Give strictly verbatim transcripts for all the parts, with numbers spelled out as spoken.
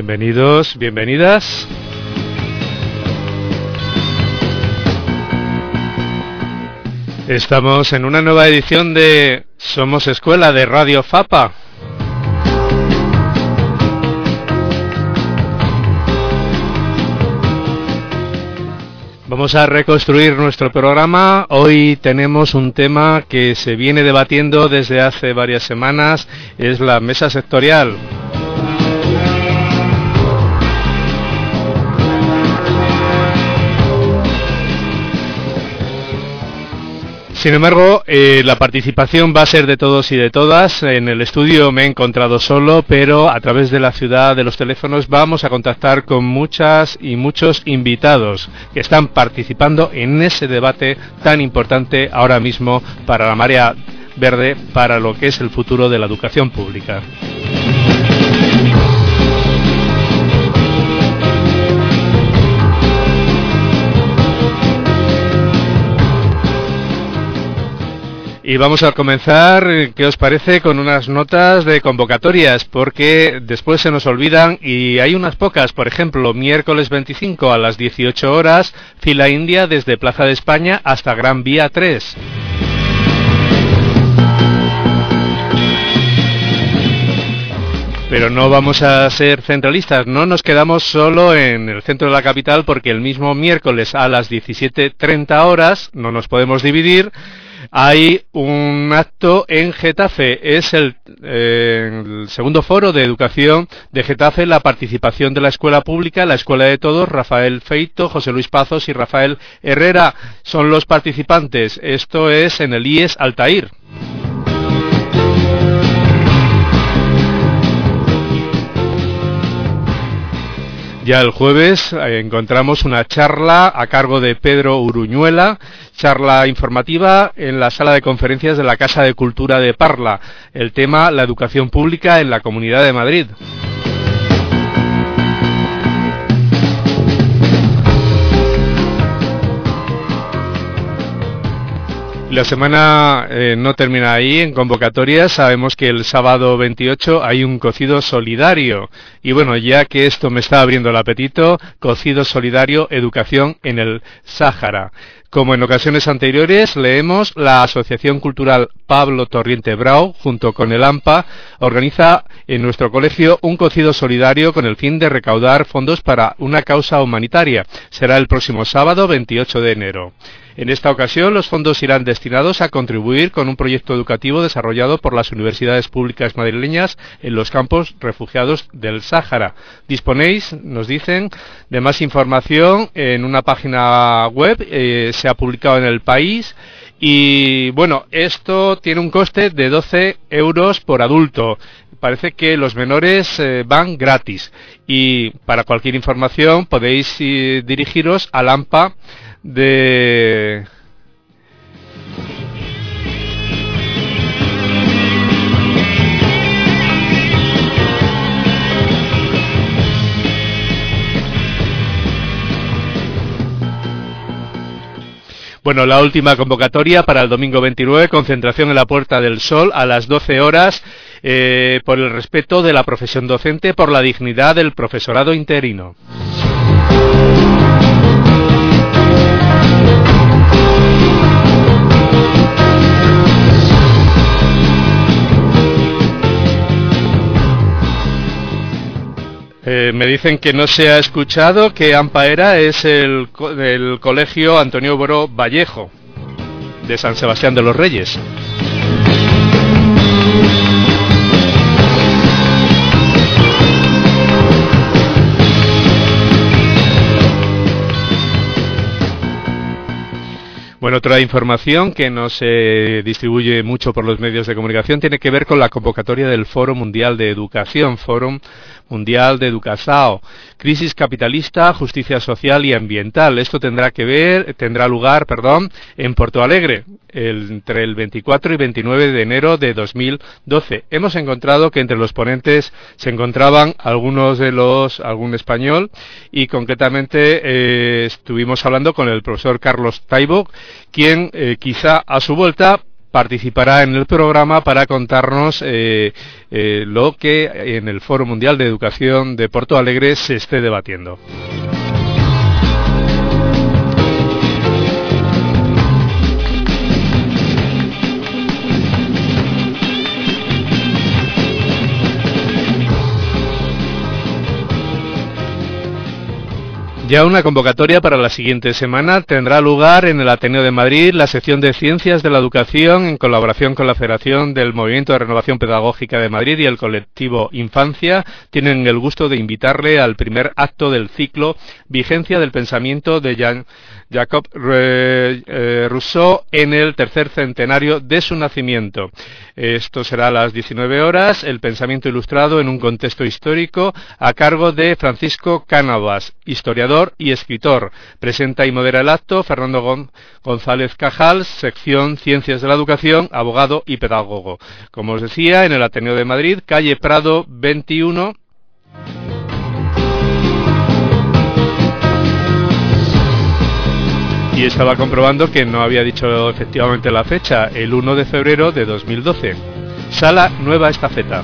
Bienvenidos, bienvenidas. Estamos en una nueva edición de Somos Escuela de Radio Fapa. Vamos a reconstruir nuestro programa. Hoy tenemos un tema que se viene debatiendo desde hace varias semanas, es la mesa sectorial. Sin embargo, eh, la participación va a ser de todos y de todas. En el estudio me he encontrado solo, pero a través de la ciudad, de los teléfonos, vamos a contactar con muchas y muchos invitados que están participando en ese debate tan importante ahora mismo para la Marea Verde, para lo que es el futuro de la educación pública. Y vamos a comenzar, ¿qué os parece?, con unas notas de convocatorias, porque después se nos olvidan y hay unas pocas. Por ejemplo, miércoles veinticinco a las dieciocho horas, fila india desde Plaza de España hasta Gran Vía tres. Pero no vamos a ser centralistas, no nos quedamos solo en el centro de la capital, porque el mismo miércoles a las diecisiete treinta horas, no nos podemos dividir, hay un acto en Getafe. Es el, eh, el segundo foro de educación de Getafe, la participación de la escuela pública, la escuela de todos. Rafael Feito, José Luis Pazos y Rafael Herrera son los participantes. Esto es en el I E S Altair. Ya el jueves eh, encontramos una charla a cargo de Pedro Uruñuela, charla informativa en la sala de conferencias de la Casa de Cultura de Parla. El tema, la educación pública en la Comunidad de Madrid. La semana eh, no termina ahí en convocatorias. Sabemos que el sábado veintiocho hay un cocido solidario. Y bueno, ya que esto me está abriendo el apetito, cocido solidario, educación en el Sáhara. Como en ocasiones anteriores, leemos la Asociación Cultural Pablo Torriente Brau, junto con el AMPA, organiza en nuestro colegio un cocido solidario con el fin de recaudar fondos para una causa humanitaria. Será el próximo sábado veintiocho de enero. En esta ocasión, los fondos irán destinados a contribuir con un proyecto educativo desarrollado por las universidades públicas madrileñas en los campos refugiados del Sáhara. Disponéis, nos dicen, de más información en una página web, eh, se ha publicado en El País. Y bueno, esto tiene un coste de doce euros por adulto. Parece que los menores eh, van gratis. Y para cualquier información podéis eh, dirigiros al AMPA de... Bueno, la última convocatoria para el domingo veintinueve, concentración en la Puerta del Sol a las doce horas, eh, por el respeto de la profesión docente, por la dignidad del profesorado interino. Eh, me dicen que no se ha escuchado que AMPA era es el, el colegio Antonio Boro Vallejo, de San Sebastián de los Reyes. Bueno, otra información que no se distribuye mucho por los medios de comunicación tiene que ver con la convocatoria del Foro Mundial de Educación, Foro Mundial de Educación, crisis capitalista, justicia social y ambiental. Esto tendrá que ver, tendrá lugar, perdón, en Porto Alegre, el, entre el veinticuatro y veintinueve de enero de dos mil doce. Hemos encontrado que entre los ponentes se encontraban algunos de los, algún español, y concretamente eh, estuvimos hablando con el profesor Carlos Taibo, quien eh, quizá a su vuelta participará en el programa para contarnos eh, eh, lo que en el Foro Mundial de Educación de Porto Alegre se esté debatiendo. Ya una convocatoria para la siguiente semana tendrá lugar en el Ateneo de Madrid la sección de Ciencias de la Educación en colaboración con la Federación del Movimiento de Renovación Pedagógica de Madrid y el colectivo Infancia. Tienen el gusto de invitarle al primer acto del ciclo Vigencia del Pensamiento de Jean Jacob Rousseau en el tercer centenario de su nacimiento. Esto será a las diecinueve horas, el pensamiento ilustrado en un contexto histórico a cargo de Francisco Cánovas, historiador y escritor. Presenta y modera el acto Fernando González Cajal, sección Ciencias de la Educación, abogado y pedagogo. Como os decía, en el Ateneo de Madrid, calle Prado veintiuno. Y estaba comprobando que no había dicho efectivamente la fecha, el uno de febrero de dos mil doce. Sala Nueva Estafeta.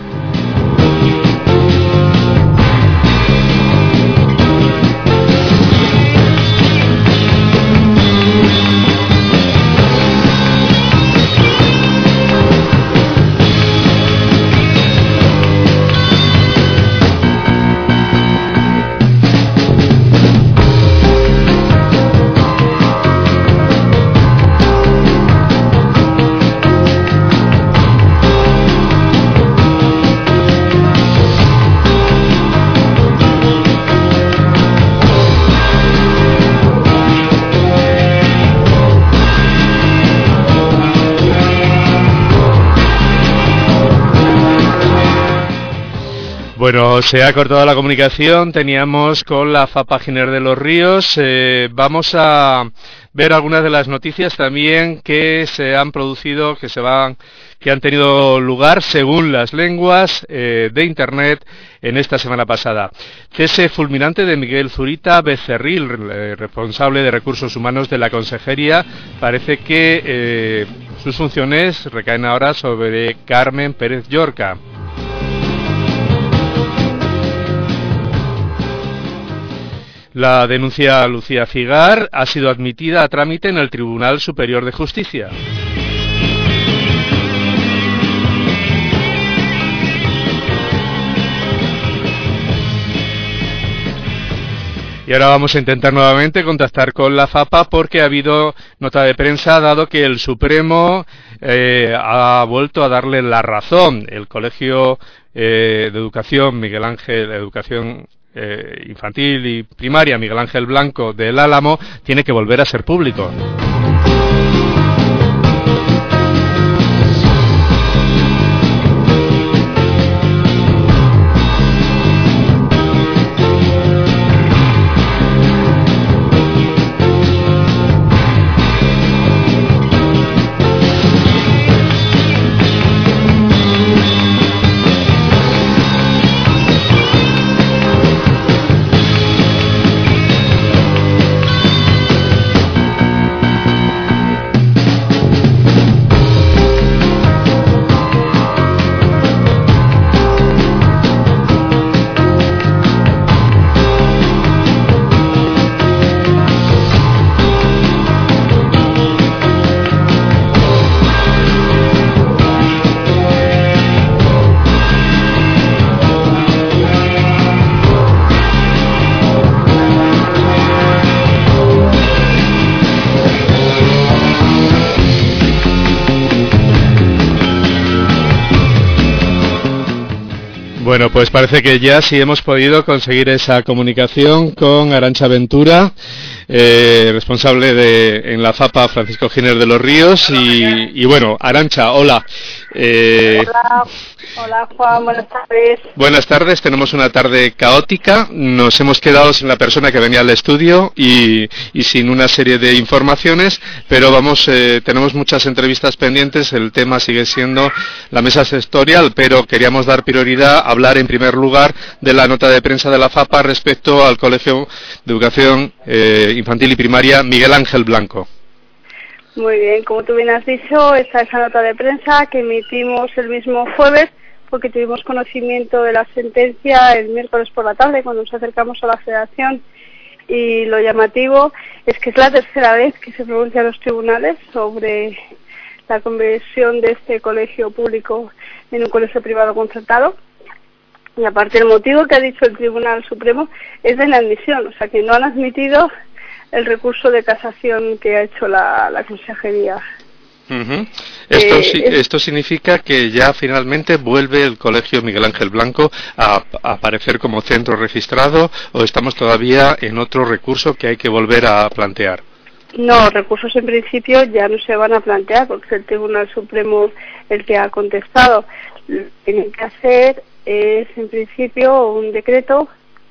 Bueno, se ha cortado la comunicación, teníamos con la FAPA Giner de los Ríos. Eh, vamos a ver algunas de las noticias también que se han producido, que se van, que han tenido lugar según las lenguas eh, de Internet en esta semana pasada. Cese fulminante de Miguel Zurita Becerril, eh, responsable de Recursos Humanos de la Consejería. Parece que eh, sus funciones recaen ahora sobre Carmen Pérez Llorca. La denuncia a Lucía Figar ha sido admitida a trámite en el Tribunal Superior de Justicia. Y ahora vamos a intentar nuevamente contactar con la FAPA porque ha habido nota de prensa dado que el Supremo eh, ha vuelto a darle la razón. El Colegio eh, de Educación Miguel Ángel, Educación Eh, infantil y primaria Miguel Ángel Blanco del Álamo tiene que volver a ser público. Bueno, pues parece que ya sí hemos podido conseguir esa comunicación con Arantxa Ventura, eh, responsable de en la FAPA Francisco Giner de los Ríos. Y, y bueno, Arantxa, hola. Eh, hola. Hola Juan, buenas tardes. Buenas tardes, tenemos una tarde caótica, nos hemos quedado sin la persona que venía al estudio y, y sin una serie de informaciones, pero vamos, eh, tenemos muchas entrevistas pendientes, el tema sigue siendo la mesa sectorial, pero queríamos dar prioridad a hablar en primer lugar de la nota de prensa de la FAPA respecto al Colegio de Educación eh, Infantil y Primaria Miguel Ángel Blanco. Muy bien, como tú bien has dicho, esta es la nota de prensa que emitimos el mismo jueves, porque tuvimos conocimiento de la sentencia el miércoles por la tarde cuando nos acercamos a la Federación, y lo llamativo es que es la tercera vez que se pronuncian los tribunales sobre la conversión de este colegio público en un colegio privado concertado. Y aparte el motivo que ha dicho el Tribunal Supremo es de inadmisión, o sea que no han admitido el recurso de casación que ha hecho la, la Consejería. Uh-huh. Esto, Eh, sí, es- esto significa que ya finalmente vuelve el Colegio Miguel Ángel Blanco a, a aparecer como centro registrado, o estamos todavía en otro recurso que hay que volver a plantear. No, recursos en principio ya no se van a plantear porque es el Tribunal Supremo el que ha contestado. Lo que tienen que hacer es en principio un decreto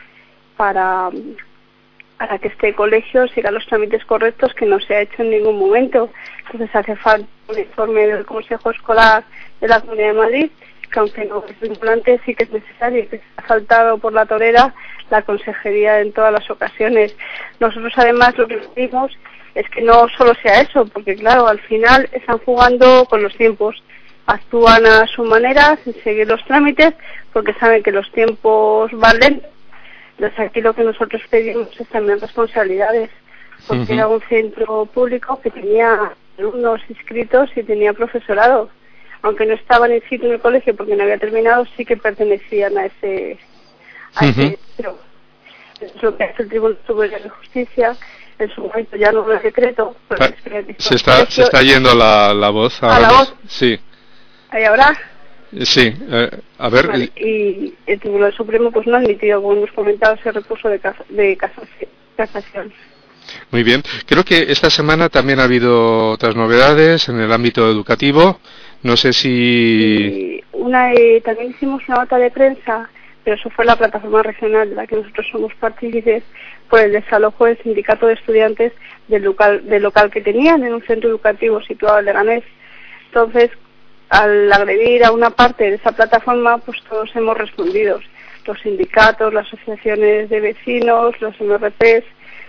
para, para que este colegio siga los trámites correctos, que no se ha hecho en ningún momento. Entonces hace falta un informe del Consejo Escolar de la Comunidad de Madrid, que aunque no es vinculante, sí que es necesario, que se ha saltado por la torera la Consejería en todas las ocasiones. Nosotros además lo que pedimos es que no solo sea eso, porque claro, al final están jugando con los tiempos, actúan a su manera, sin seguir los trámites, porque saben que los tiempos van lentos. Entonces aquí lo que nosotros pedimos es también responsabilidades, porque Ujú. era un centro público que tenía alumnos inscritos y tenía profesorado. Aunque no estaban in situ en el colegio porque no había terminado, sí que pertenecían a ese, a Ujú. ese centro. Es lo que hace el Tribunal Superior de Justicia. En su momento ya no es decreto. Pero Ah, es que ha visto Se el está, colegio. se está yendo la, la voz. ¿A ahora la mismo. voz? Sí, Ahí ahora. sí. eh, a ver, Vale, y el Tribunal Supremo pues no ha admitido, como hemos comentado, ese recurso de, casa, de casación. casación. muy bien. Creo que esta semana también ha habido otras novedades en el ámbito educativo. No sé si... Y una, eh, también hicimos una nota de prensa, pero eso fue la plataforma regional de la que nosotros somos partícipes, por el desalojo del sindicato de estudiantes del local, del local que tenían en un centro educativo situado en Leganés. Entonces, al agredir a una parte de esa plataforma, pues todos hemos respondido. Los sindicatos, las asociaciones de vecinos, los M R Ps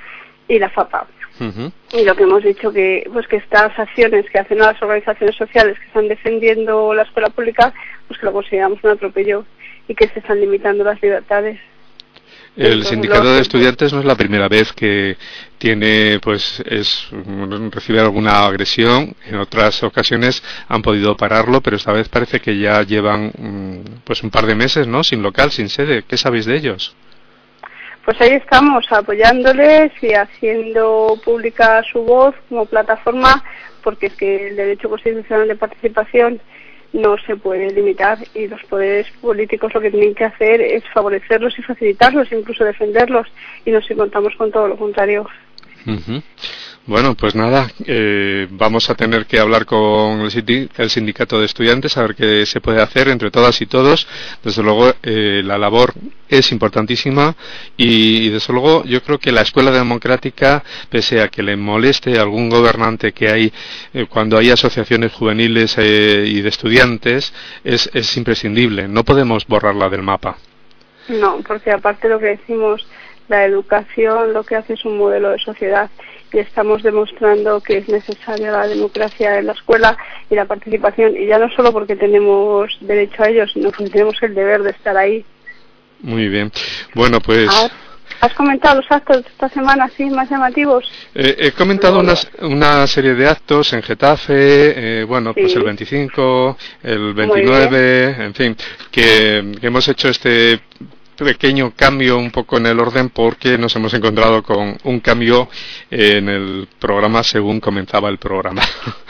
y la FAPA. Ujú. Y lo que hemos dicho que pues que estas acciones que hacen a las organizaciones sociales que están defendiendo la escuela pública, pues que lo consideramos un atropello y que se están limitando las libertades. El Entonces, sindicato lo- de estudiantes no es la primera vez que tiene, pues, es recibe alguna agresión. En otras ocasiones han podido pararlo, pero esta vez parece que ya llevan, mm, pues, un par de meses, ¿no? Sin local, sin sede. ¿Qué sabéis de ellos? Pues ahí estamos apoyándoles y haciendo pública su voz como plataforma, porque es que el derecho constitucional de participación no se puede limitar y los poderes políticos lo que tienen que hacer es favorecerlos y facilitarlos, incluso defenderlos, y nos encontramos con todo lo contrario. Ujú. Bueno, pues nada, eh, vamos a tener que hablar con el, sindi- el sindicato de estudiantes a ver qué se puede hacer entre todas y todos. Desde luego, eh, la labor es importantísima y, y desde luego yo creo que la escuela democrática, pese a que le moleste a algún gobernante que hay eh, cuando hay asociaciones juveniles eh, y de estudiantes, es, es imprescindible. No podemos borrarla del mapa. No, porque aparte lo que decimos, la educación lo que hace es un modelo de sociedad y estamos demostrando que es necesaria la democracia en la escuela y la participación, y ya no solo porque tenemos derecho a ello, sino porque tenemos el deber de estar ahí. Muy bien. Bueno, pues... ¿Has, has comentado los actos de esta semana así más llamativos? Eh, he comentado unas, una serie de actos en Getafe, eh, bueno, Sí. pues el veinticinco, el veintinueve, en fin, que, que hemos hecho este pequeño cambio un poco en el orden porque nos hemos encontrado con un cambio en el programa según comenzaba el programa.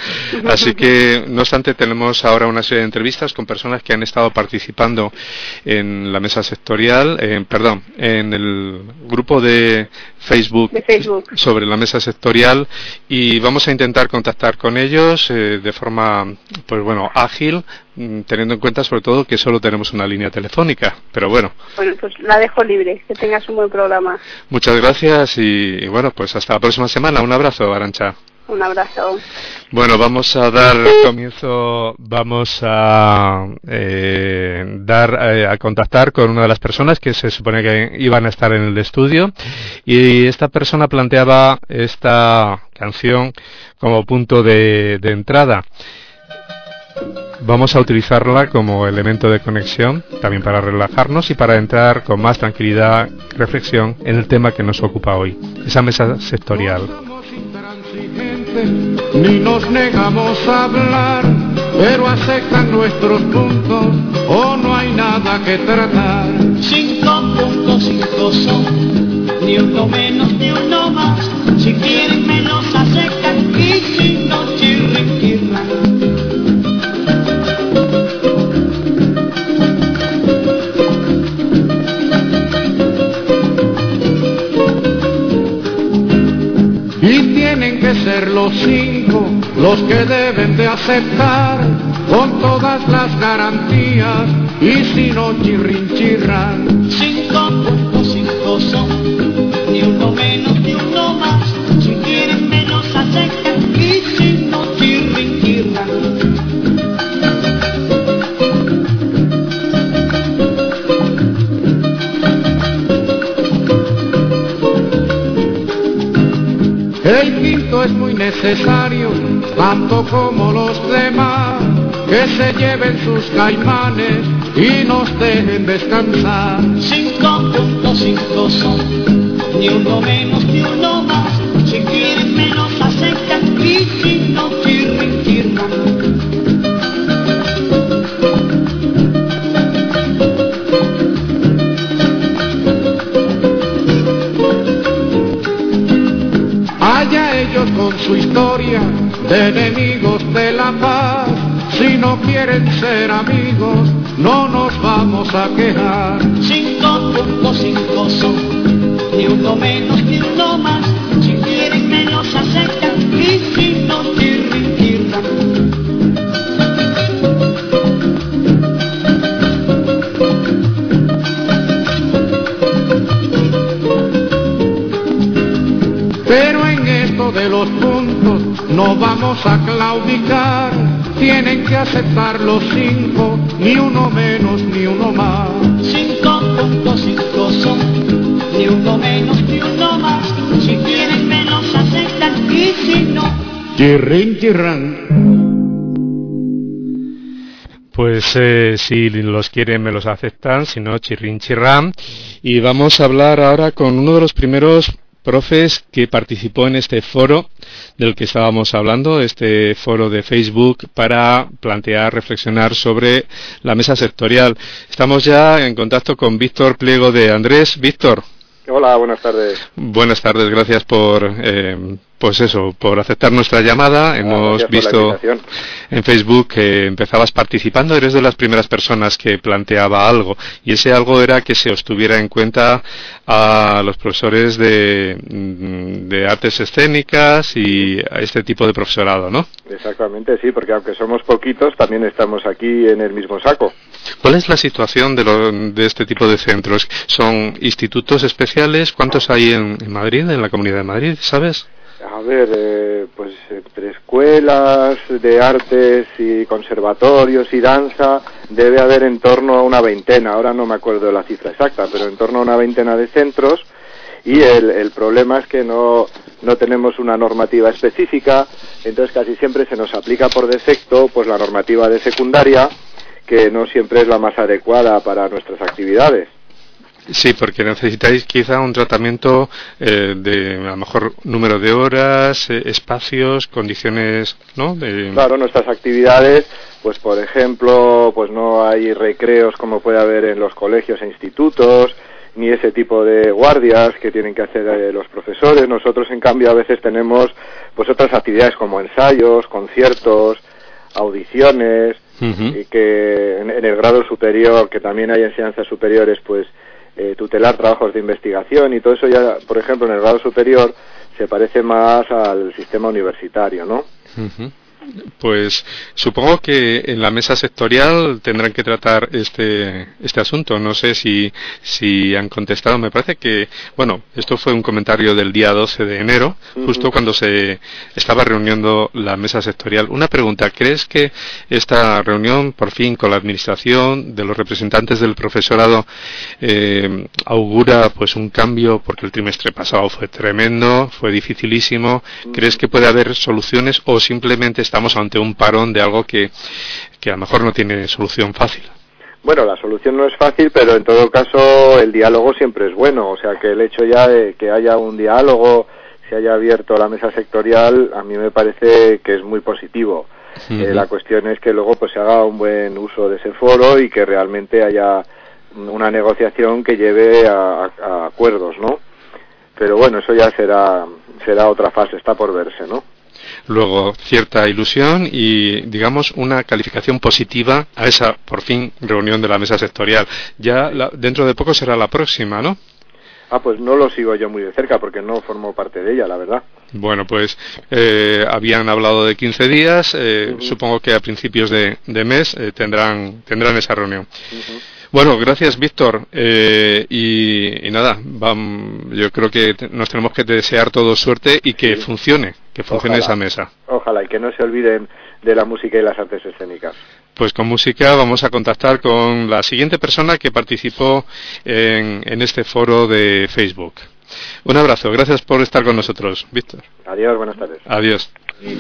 Así que, no obstante, tenemos ahora una serie de entrevistas con personas que han estado participando en la mesa sectorial, eh, perdón, en el grupo de Facebook, De Facebook. sobre la mesa sectorial, y vamos a intentar contactar con ellos eh, de forma, pues bueno, ágil, mm, teniendo en cuenta sobre todo que solo tenemos una línea telefónica, pero bueno. Bueno, pues la dejo libre, que tengas un buen programa. Muchas gracias y, y bueno, pues hasta la próxima semana. Un abrazo, Arantxa. Un abrazo. Bueno, vamos a dar comienzo, vamos a eh, dar eh, a contactar con una de las personas que se supone que iban a estar en el estudio, y esta persona planteaba esta canción como punto de, de entrada. Vamos a utilizarla como elemento de conexión, también para relajarnos y para entrar con más tranquilidad y reflexión en el tema que nos ocupa hoy, esa mesa sectorial. No somos intransigentes, ni nos negamos a hablar, pero aceptan nuestros puntos o no hay nada que tratar. Cinco puntos, cinco son, ni uno menos ni uno más. Si quieren me los aceptan y si no chirren, chirran. Y tienen que ser los cinco los que deben de aceptar con todas las garantías y si no chirrin chirran. Cinco puntos, cinco son, ni uno menos ni uno más. Si quieren me los aceptan y si no chirrin, chirran. El quinto es muy necesario, tanto como los demás, que se lleven sus caimanes y nos dejen descansar. Cinco puntos, cinco son, ni uno menos ni uno más. Si quieren me los aceptan y si no chirrin, chirran. Allá ellos con su historia de enemigos de la paz. Si no quieren ser amigos, no nos vamos a quejar. Cinco puntos, cinco son, ni uno menos ni uno más. Si quieren me los aceptan y si no chirrin, chirran. Pero en esto de los puntos no vamos a claudicar. Tienen que aceptar los cinco, ni uno menos ni uno más. Cinco puntos, cinco son, ni uno menos ni uno más. Si quieren me los aceptan y si no. Chirrin chirrán. Pues eh, si los quieren me los aceptan, si no chirrin chirrán. Y vamos a hablar ahora con uno de los primeros profes que participó en este foro del que estábamos hablando, este foro de Facebook para plantear, reflexionar sobre la mesa sectorial. Estamos ya en contacto con Víctor Pliego de Andrés. Víctor. Hola, buenas tardes. Buenas tardes, gracias por, eh, pues eso, por aceptar nuestra llamada. Ah, Hemos visto en Facebook que empezabas participando, eres de las primeras personas que planteaba algo, y ese algo era que se os tuviera en cuenta a los profesores de, de artes escénicas y a este tipo de profesorado, ¿no? Exactamente, sí, porque aunque somos poquitos, también estamos aquí en el mismo saco. ¿Cuál es la situación de, lo, de este tipo de centros? ¿Son institutos especiales? ¿Cuántos hay en, en Madrid, en la Comunidad de Madrid, sabes? A ver, eh, pues entre escuelas de artes y conservatorios y danza debe haber en torno a una veintena, ahora no me acuerdo de la cifra exacta, pero en torno a una veintena de centros, y el, el problema es que no, no tenemos una normativa específica, entonces casi siempre se nos aplica por defecto pues la normativa de secundaria, que no siempre es la más adecuada para nuestras actividades. Sí, porque necesitáis quizá un tratamiento eh, de a lo mejor número de horas, eh, espacios, condiciones, ¿no? De... Claro, nuestras actividades, pues por ejemplo, pues no hay recreos como puede haber en los colegios e institutos, ni ese tipo de guardias que tienen que hacer eh, los profesores. Nosotros, en cambio, a veces tenemos pues otras actividades como ensayos, conciertos, audiciones, uh-huh. y que en, en el grado superior, que también hay enseñanzas superiores, pues eh, tutelar trabajos de investigación, y todo eso ya, por ejemplo, en el grado superior se parece más al sistema universitario, ¿no? Uh-huh. Pues supongo que en la mesa sectorial tendrán que tratar este este asunto. No sé si si han contestado. Me parece que, bueno, esto fue un comentario del día doce de enero, uh-huh. justo cuando se estaba reuniendo la mesa sectorial. Una pregunta, ¿crees que esta reunión, por fin, con la administración, de los representantes del profesorado, eh, augura pues un cambio? Porque el trimestre pasado fue tremendo, fue dificilísimo. Uh-huh. ¿Crees que puede haber soluciones o simplemente estamos ante un parón de algo que, que a lo mejor no tiene solución fácil? Bueno, la solución no es fácil, pero en todo caso el diálogo siempre es bueno, o sea que el hecho ya de que haya un diálogo, se haya abierto la mesa sectorial, a mí me parece que es muy positivo. Uh-huh. Eh, la cuestión es que luego pues se haga un buen uso de ese foro y que realmente haya una negociación que lleve a, a, a acuerdos, ¿no? Pero bueno, eso ya será será otra fase, está por verse, ¿no? Luego, cierta ilusión y, digamos, una calificación positiva a esa, por fin, reunión de la mesa sectorial. Ya la, dentro de poco será la próxima, ¿no? Ah, pues no lo sigo yo muy de cerca porque no formo parte de ella, la verdad. Bueno, pues eh, habían hablado de quince días, eh, uh-huh. supongo que a principios de, de mes eh, tendrán tendrán esa reunión. Uh-huh. Bueno, gracias, Víctor. Eh, y, y nada, vam, yo creo que te, nos tenemos que desear todo suerte y que sí. funcione, que funcione Ojalá. esa mesa. Ojalá, y que no se olviden de la música y las artes escénicas. Pues con música vamos a contactar con la siguiente persona que participó en, en este foro de Facebook. Un abrazo, gracias por estar con nosotros, Víctor. Adiós, buenas tardes. Adiós.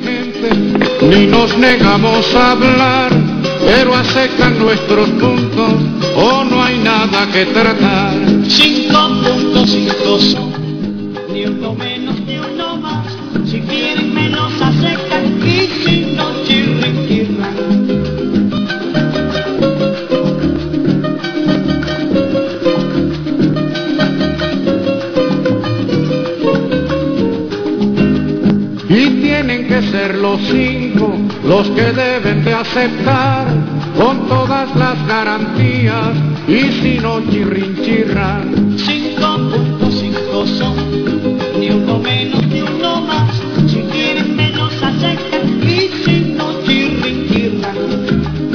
Ni nos negamos a hablar, pero asecan nuestros puntos, o no hay nada que tratar. Cinco puntos, cinco son, ni uno menos ni uno más. Si quieren me los asecan y si no chirren, chirran. Y tienen que ser los cinco los que deben de aceptar con todas las garantías y si no chirrin chirran. Cinco puntos, cinco son, ni uno menos ni uno más. Si quieren me los aceptan y si no chirrin chirran.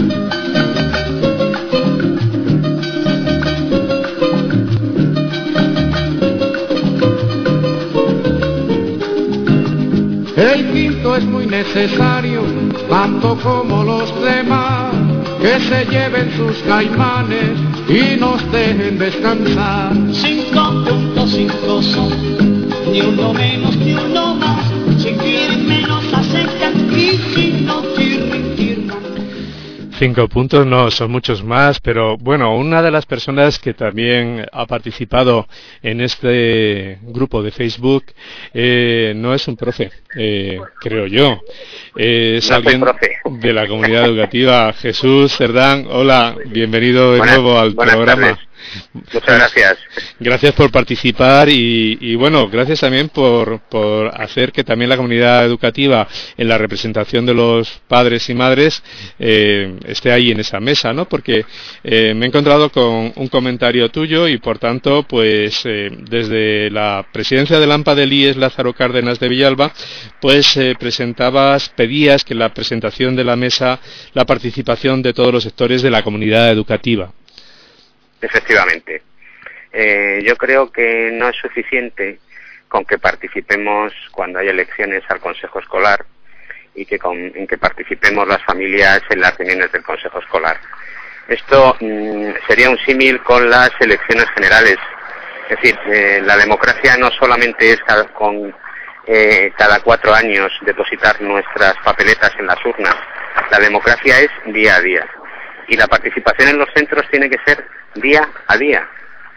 El quinto es muy necesario, tanto como los demás, que se lleven sus caimanes y nos dejen descansar. Cinco puntos, cinco son, ni uno menos ni uno más. Si quieren me los acercan y si no chirrin, chirran. Cinco puntos no, son muchos más, pero bueno, una de las personas que también ha participado en este grupo de Facebook eh, no es un profe, eh, creo yo, eh, es no alguien de la comunidad educativa. Jesús Cerdán, hola, bienvenido de buenas, nuevo al programa. Tardes. Muchas gracias. Gracias por participar y, y bueno, gracias también por, por hacer que también la comunidad educativa en la representación de los padres y madres eh, esté ahí en esa mesa, ¿no? Porque eh, me he encontrado con un comentario tuyo y por tanto, pues eh, desde la presidencia del AMPA del I E S Lázaro Cárdenas de Villalba, pues eh, presentabas, pedías que en la presentación de la mesa la participación de todos los sectores de la comunidad educativa. Efectivamente. Eh, yo creo que no es suficiente con que participemos cuando hay elecciones al Consejo Escolar y que con, en que participemos las familias en las reuniones del Consejo Escolar. Esto mmm, sería un símil con las elecciones generales. Es decir, eh, la democracia no solamente es cada, con eh, cada cuatro años depositar nuestras papeletas en las urnas. La democracia es día a día. Y la participación en los centros tiene que ser día a día.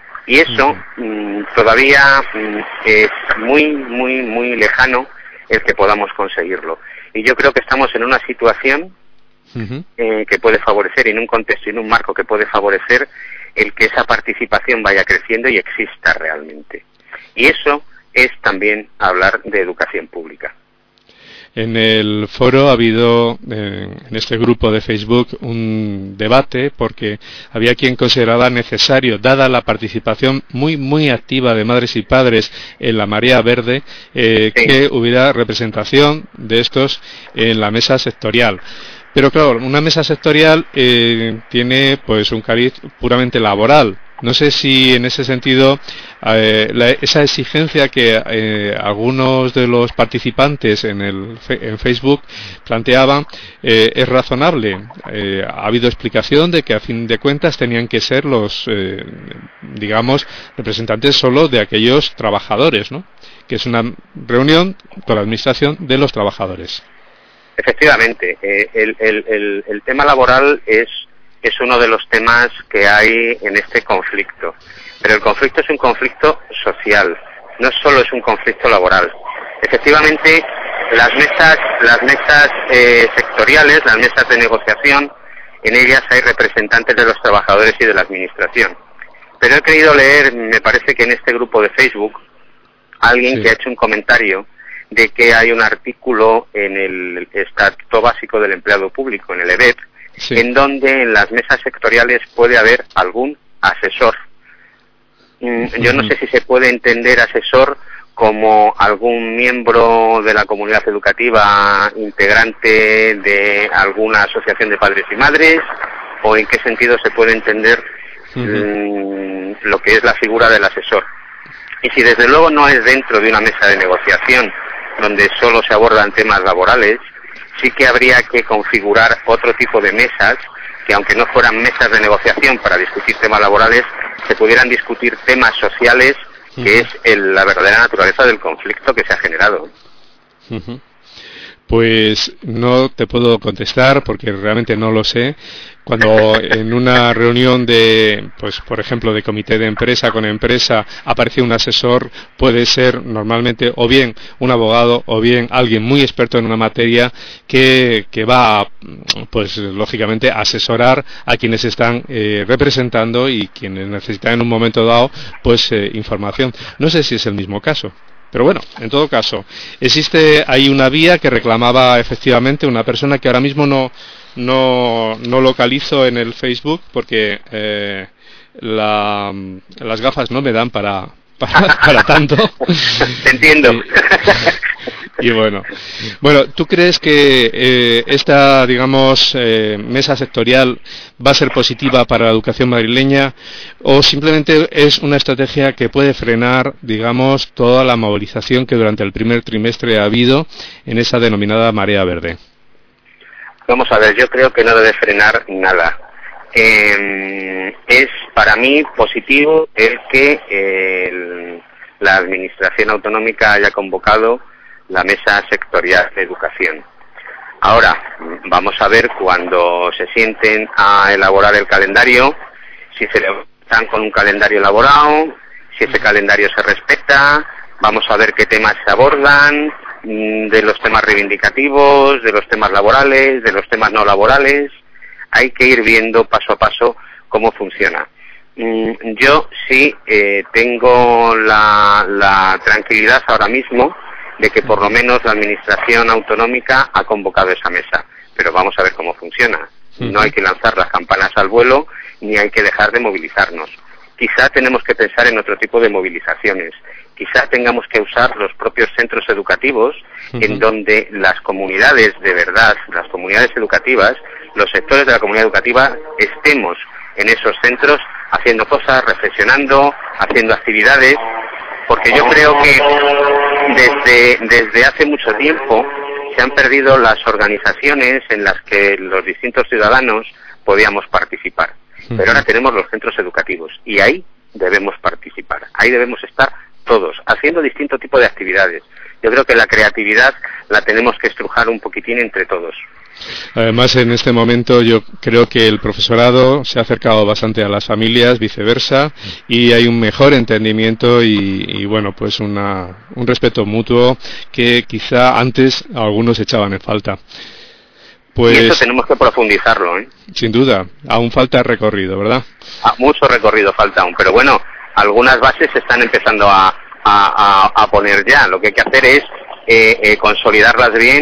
Y eso mmm, todavía mmm, es muy, muy, muy lejano el que podamos conseguirlo. Y yo creo que estamos en una situación uh-huh. eh, que puede favorecer, en un contexto y en un marco que puede favorecer el que esa participación vaya creciendo y exista realmente. Y eso es también hablar de educación pública. En el foro ha habido, eh, en este grupo de Facebook, un debate porque había quien consideraba necesario, dada la participación muy, muy activa de madres y padres en la Marea Verde, eh, sí. que hubiera representación de estos en la mesa sectorial. Pero claro, una mesa sectorial eh, tiene pues un cariz puramente laboral. No sé si en ese sentido eh, la, esa exigencia que eh, algunos de los participantes en, el, en Facebook planteaban eh, es razonable. Eh, ha habido explicación de que a fin de cuentas tenían que ser los, eh, digamos, representantes solo de aquellos trabajadores, ¿no? Que es una reunión con la administración de los trabajadores. Efectivamente, eh, el, el, el, el tema laboral es es uno de los temas que hay en este conflicto. Pero el conflicto es un conflicto social, no solo es un conflicto laboral. Efectivamente, las mesas, las mesas eh, sectoriales, las mesas de negociación, en ellas hay representantes de los trabajadores y de la administración. Pero he querido leer, me parece que en este grupo de Facebook, alguien sí. que ha hecho un comentario de que hay un artículo en el Estatuto Básico del Empleado Público, en el E B E P, Sí. en donde en las mesas sectoriales puede haber algún asesor. Mm, yo no sé si se puede entender asesor como algún miembro de la comunidad educativa integrante de alguna asociación de padres y madres, o en qué sentido se puede entender uh-huh. mm, lo que es la figura del asesor. Y si desde luego no es dentro de una mesa de negociación donde solo se abordan temas laborales, sí que habría que configurar otro tipo de mesas que, aunque no fueran mesas de negociación para discutir temas laborales, se pudieran discutir temas sociales, que uh-huh. es el, la verdadera naturaleza del conflicto que se ha generado. Uh-huh. Pues no te puedo contestar porque realmente no lo sé. Cuando en una reunión de, pues por ejemplo, de comité de empresa con empresa aparece un asesor, puede ser normalmente o bien un abogado o bien alguien muy experto en una materia que, que va a, pues lógicamente, asesorar a quienes están eh, representando y quienes necesitan en un momento dado pues eh, información. No sé si es el mismo caso. Pero bueno, en todo caso, existe ahí una vía que reclamaba efectivamente una persona que ahora mismo no no, no localizo en el Facebook porque eh, la, las gafas no me dan para, para, para tanto. Te entiendo. Y, y bueno, bueno, ¿tú crees que eh, esta, digamos, eh, mesa sectorial va a ser positiva para la educación madrileña o simplemente es una estrategia que puede frenar, digamos, toda la movilización que durante el primer trimestre ha habido en esa denominada marea verde? Vamos a ver, yo creo que no debe frenar nada. Eh, es para mí positivo el que eh, el, la Administración Autonómica haya convocado la mesa sectorial de educación. Ahora, vamos a ver cuando se sienten a elaborar el calendario, si se están con un calendario elaborado, si ese calendario se respeta, vamos a ver qué temas se abordan, de los temas reivindicativos, de los temas laborales, de los temas no laborales. Hay que ir viendo paso a paso cómo funciona. Yo sí eh, tengo la, la tranquilidad ahora mismo de que por lo menos la Administración Autonómica ha convocado esa mesa, pero vamos a ver cómo funciona. No hay que lanzar las campanas al vuelo ni hay que dejar de movilizarnos. Quizá tenemos que pensar en otro tipo de movilizaciones. Quizá tengamos que usar los propios centros educativos uh-huh. en donde las comunidades de verdad, las comunidades educativas, los sectores de la comunidad educativa, estemos en esos centros haciendo cosas, reflexionando, haciendo actividades, porque yo creo que desde, desde hace mucho tiempo se han perdido las organizaciones en las que los distintos ciudadanos podíamos participar. Pero ahora tenemos los centros educativos y ahí debemos participar, ahí debemos estar todos, haciendo distinto tipo de actividades. Yo creo que la creatividad la tenemos que estrujar un poquitín entre todos. Además, en este momento yo creo que el profesorado se ha acercado bastante a las familias, viceversa, y hay un mejor entendimiento y, y bueno, pues una, un respeto mutuo que quizá antes algunos echaban en falta. Pues, y eso tenemos que profundizarlo, ¿eh? Sin duda, aún falta recorrido, ¿verdad? Ah, mucho recorrido falta aún, pero bueno, algunas bases se están empezando a, a, a, a poner ya. Lo que hay que hacer es eh, eh, consolidarlas bien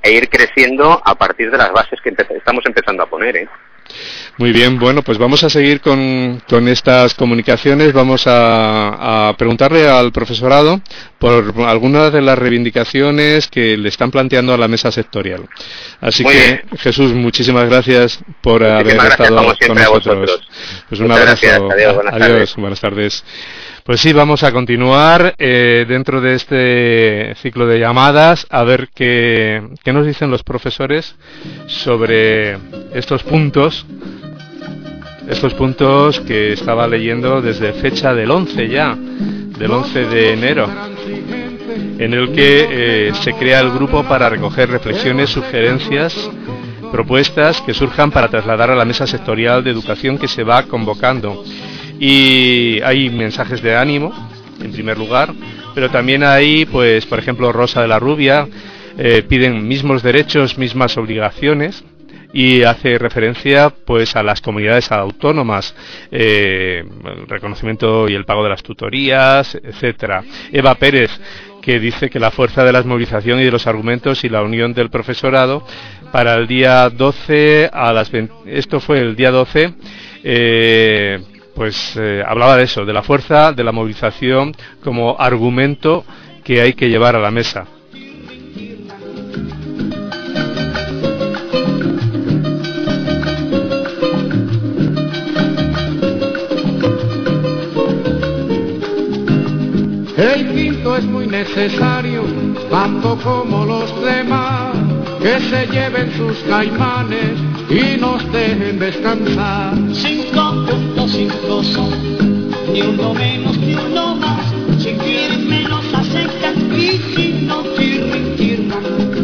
e ir creciendo a partir de las bases que empe- estamos empezando a poner, ¿eh? Muy bien, bueno, pues vamos a seguir con, con estas comunicaciones. Vamos a, a preguntarle al profesorado por algunas de las reivindicaciones que le están planteando a la mesa sectorial. Así Muy que, bien. Jesús, muchísimas gracias por Muchísimas haber gracias, estado como con siempre, a nosotros. vosotros. Pues un Muchas abrazo. gracias. Adiós, buenas Adiós, tardes. buenas tardes. Pues sí, vamos a continuar eh, dentro de este ciclo de llamadas a ver qué, qué nos dicen los profesores sobre estos puntos, estos puntos que estaba leyendo desde fecha del once ya, del once de enero, en el que eh, se crea el grupo para recoger reflexiones, sugerencias, propuestas que surjan para trasladar a la mesa sectorial de educación que se va convocando. Y hay mensajes de ánimo, en primer lugar, pero también hay, pues, por ejemplo, Rosa de la Rubia, eh, piden mismos derechos, mismas obligaciones, y hace referencia, pues, a las comunidades autónomas, eh, el reconocimiento y el pago de las tutorías, etcétera. Eva Pérez, que dice que la fuerza de la movilización y de los argumentos y la unión del profesorado para el día doce a las veinte, esto fue el día doce, eh, pues eh, hablaba de eso, de la fuerza de la movilización como argumento que hay que llevar a la mesa. El quinto es muy necesario, tanto como los demás, que se lleven sus caimanes y nos dejen descansar. Cinco punto cinco son, ni uno menos ni uno más. Si quieren me los aceptan y si no, chirrin, chirran.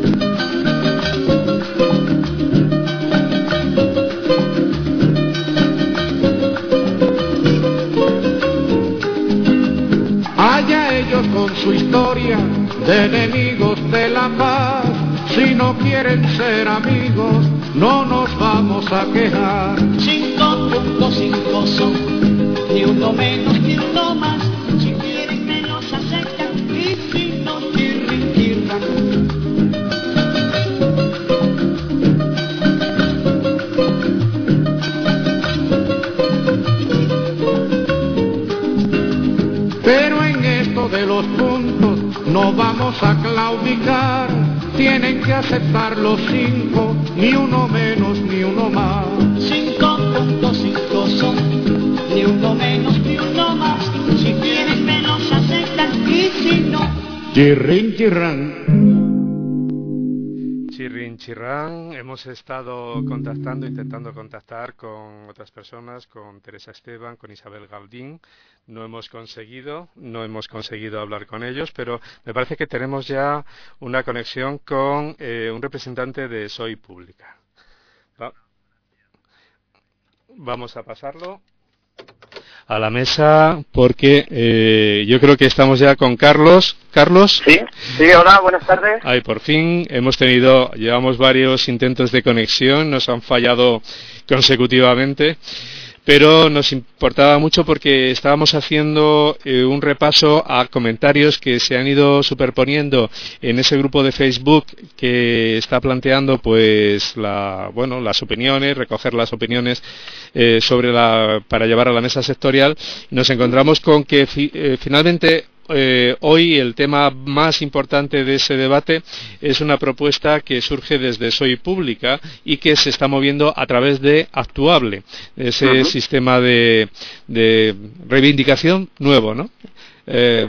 Allá ellos con su historia de enemigos de la paz. Si no quieren ser amigos, no nos vamos a quejar. Cinco punto cinco son, ni uno menos ni uno más. Si quieren me los aceptan y si no, chirrin, chirran. Pero en esto de los puntos no vamos a claudicar. Tienen que aceptar los cinco, ni uno menos ni uno más. Cinco punto cinco son, ni uno menos ni uno más. Si quieren me los aceptan y si no. Chirrin, chirrán. Chirrin Chirrán, hemos estado contactando, intentando contactar con otras personas, con Teresa Esteban, con Isabel Galdín. No hemos conseguido, no hemos conseguido hablar con ellos, pero me parece que tenemos ya una conexión con eh, un representante de Soy Pública. Va. Vamos a pasarlo a la mesa porque eh, yo creo que estamos ya con Carlos. Carlos. Sí, sí, hola, buenas tardes. Ay, por fin hemos tenido, llevamos varios intentos de conexión, nos han fallado consecutivamente, pero nos importaba mucho porque estábamos haciendo eh, un repaso a comentarios que se han ido superponiendo en ese grupo de Facebook que está planteando, pues, la, bueno, las opiniones, recoger las opiniones eh, sobre la, para llevar a la mesa sectorial. Nos encontramos con que fi, eh, finalmente Eh, hoy el tema más importante de ese debate es una propuesta que surge desde Soy Pública y que se está moviendo a través de Actuable, ese uh-huh. sistema de, de reivindicación nuevo, ¿no? Eh,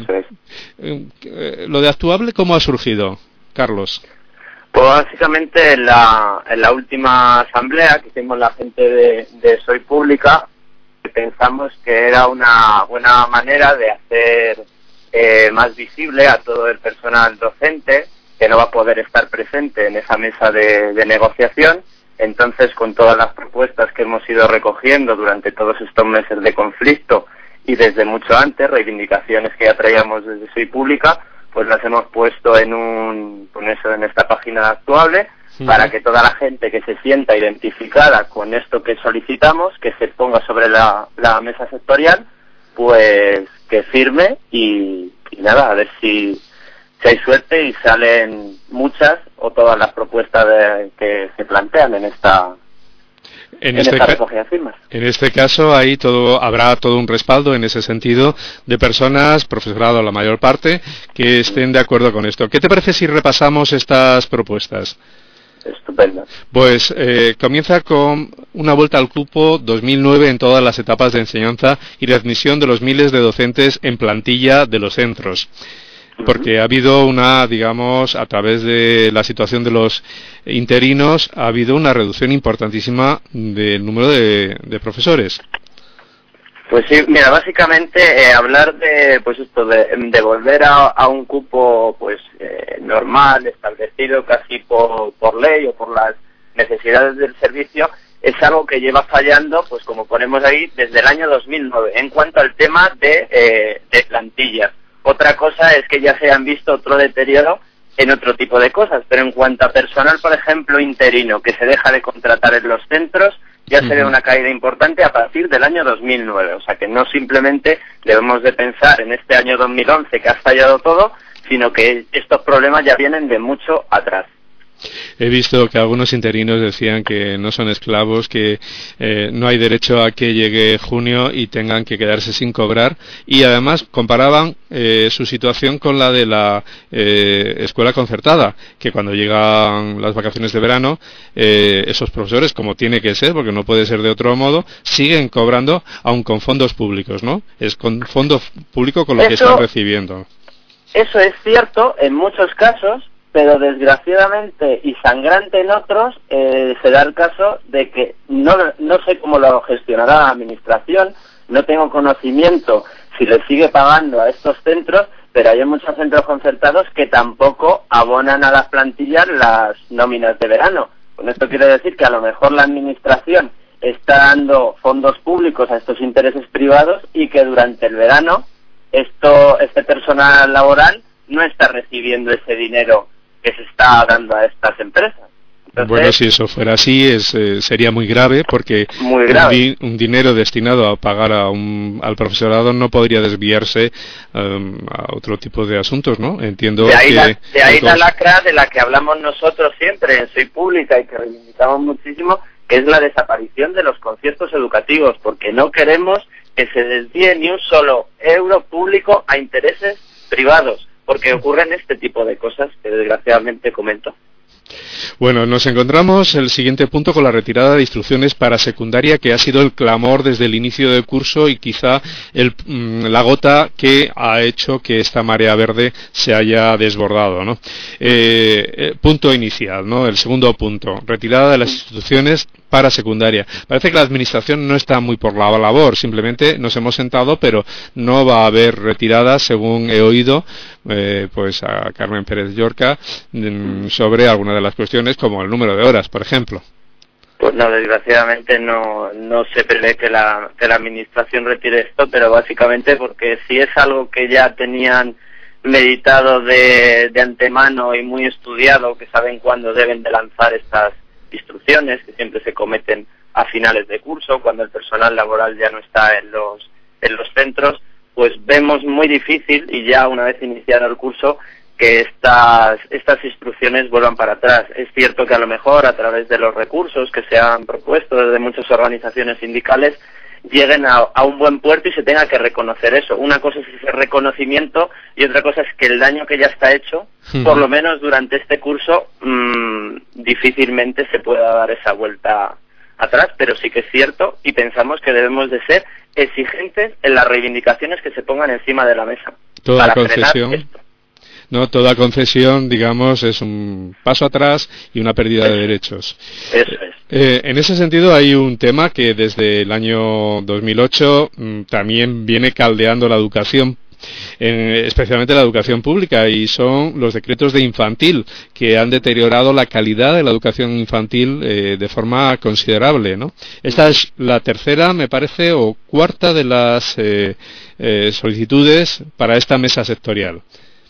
eh, lo de Actuable, ¿cómo ha surgido, Carlos? Pues básicamente en la, en la última asamblea que hicimos la gente de, de Soy Pública, pensamos que era una buena manera de hacer Eh, más visible a todo el personal docente que no va a poder estar presente en esa mesa de, de negociación. Entonces, con todas las propuestas que hemos ido recogiendo durante todos estos meses de conflicto y desde mucho antes, reivindicaciones que ya traíamos desde Soy Pública, pues las hemos puesto en un, con eso, en esta página Actuable, sí, para que toda la gente que se sienta identificada con esto que solicitamos, que se ponga sobre la, la mesa sectorial, pues que firme y, y nada, a ver si, si hay suerte y salen muchas o todas las propuestas de, que se plantean en esta En, en este esta recogida de firmas. En este caso ahí todo, habrá todo un respaldo en ese sentido de personas, profesorado la mayor parte, que estén de acuerdo con esto. ¿Qué te parece si repasamos estas propuestas? Estupendo. Pues eh, comienza con una vuelta al cupo dos mil nueve en todas las etapas de enseñanza y de admisión de los miles de docentes en plantilla de los centros. Porque ha habido una, digamos, a través de la situación de los interinos, ha habido una reducción importantísima del número de, de profesores. Pues sí, mira, básicamente eh, hablar de, pues esto, de, de volver a, a un cupo, pues eh, normal, establecido casi por, por ley o por las necesidades del servicio, es algo que lleva fallando, pues como ponemos ahí, desde el año dos mil nueve, en cuanto al tema de, eh, de plantillas. Otra cosa es que ya se han visto otro deterioro en otro tipo de cosas, pero en cuanto a personal, por ejemplo, interino, que se deja de contratar en los centros, ya se ve una caída importante a partir del año dos mil nueve. O sea que no simplemente debemos de pensar en este año dos mil once que ha fallado todo, sino que estos problemas ya vienen de mucho atrás. He visto que algunos interinos decían que no son esclavos, que eh, no hay derecho a que llegue junio y tengan que quedarse sin cobrar, y además comparaban eh, su situación con la de la eh, escuela concertada, que cuando llegan las vacaciones de verano eh, esos profesores, como tiene que ser, porque no puede ser de otro modo, siguen cobrando aun con fondos públicos, ¿no? Es con fondo público con lo eso, que están recibiendo. Eso es cierto en muchos casos, pero desgraciadamente y sangrante en otros, eh, se da el caso de que no, no sé cómo lo gestionará la administración, no tengo conocimiento si le sigue pagando a estos centros, pero hay muchos centros concertados que tampoco abonan a las plantillas las nóminas de verano. Con esto quiere decir que a lo mejor la administración está dando fondos públicos a estos intereses privados y que durante el verano esto, este personal laboral no está recibiendo ese dinero que se está dando a estas empresas. Entonces, bueno, si eso fuera así, es, eh, sería muy grave, porque muy grave. Un, di un dinero destinado a pagar a un, al profesorado no podría desviarse um, a otro tipo de asuntos, ¿no? Entiendo de ahí que... La, de ahí la lacra de la que hablamos nosotros siempre en Soy Pública y que reivindicamos muchísimo, que es la desaparición de los conciertos educativos, porque no queremos que se desvíe ni un solo euro público a intereses privados, porque ocurren este tipo de cosas que desgraciadamente comento. Bueno, nos encontramos el siguiente punto con la retirada de instrucciones para secundaria, que ha sido el clamor desde el inicio del curso y quizá el, la gota que ha hecho que esta marea verde se haya desbordado, ¿no? Eh, eh, punto inicial, ¿no? El segundo punto, retirada de las instrucciones para secundaria. Parece que la administración no está muy por la labor, simplemente nos hemos sentado, pero no va a haber retiradas, según he oído eh, pues a Carmen Pérez Llorca, mm, sobre algunas de las cuestiones como el número de horas, por ejemplo. Pues no, desgraciadamente no, no se prevé que la, que la administración retire esto, pero básicamente porque si es algo que ya tenían meditado de, de antemano y muy estudiado, que saben cuándo deben de lanzar estas instrucciones, que siempre se cometen a finales de curso, cuando el personal laboral ya no está en los, en los centros, pues vemos muy difícil, y ya una vez iniciado el curso, que estas, estas instrucciones vuelvan para atrás. Es cierto que a lo mejor a través de los recursos que se han propuesto desde muchas organizaciones sindicales lleguen a, a un buen puerto y se tenga que reconocer eso. Una cosa es ese reconocimiento y otra cosa es que el daño que ya está hecho, uh-huh. por lo menos durante este curso, mmm, difícilmente se pueda dar esa vuelta atrás, pero sí que es cierto y pensamos que debemos de ser exigentes en las reivindicaciones que se pongan encima de la mesa. Toda para concesión. frenar esto. No, toda concesión, digamos, es un paso atrás y una pérdida eso, de derechos. Eso es. Eh, en ese sentido hay un tema que desde el año dos mil ocho mmm, también viene caldeando la educación, en, especialmente la educación pública, y son los decretos de infantil, que han deteriorado la calidad de la educación infantil eh, de forma considerable, ¿no? Esta es la tercera, me parece, o cuarta de las eh, eh, solicitudes para esta mesa sectorial.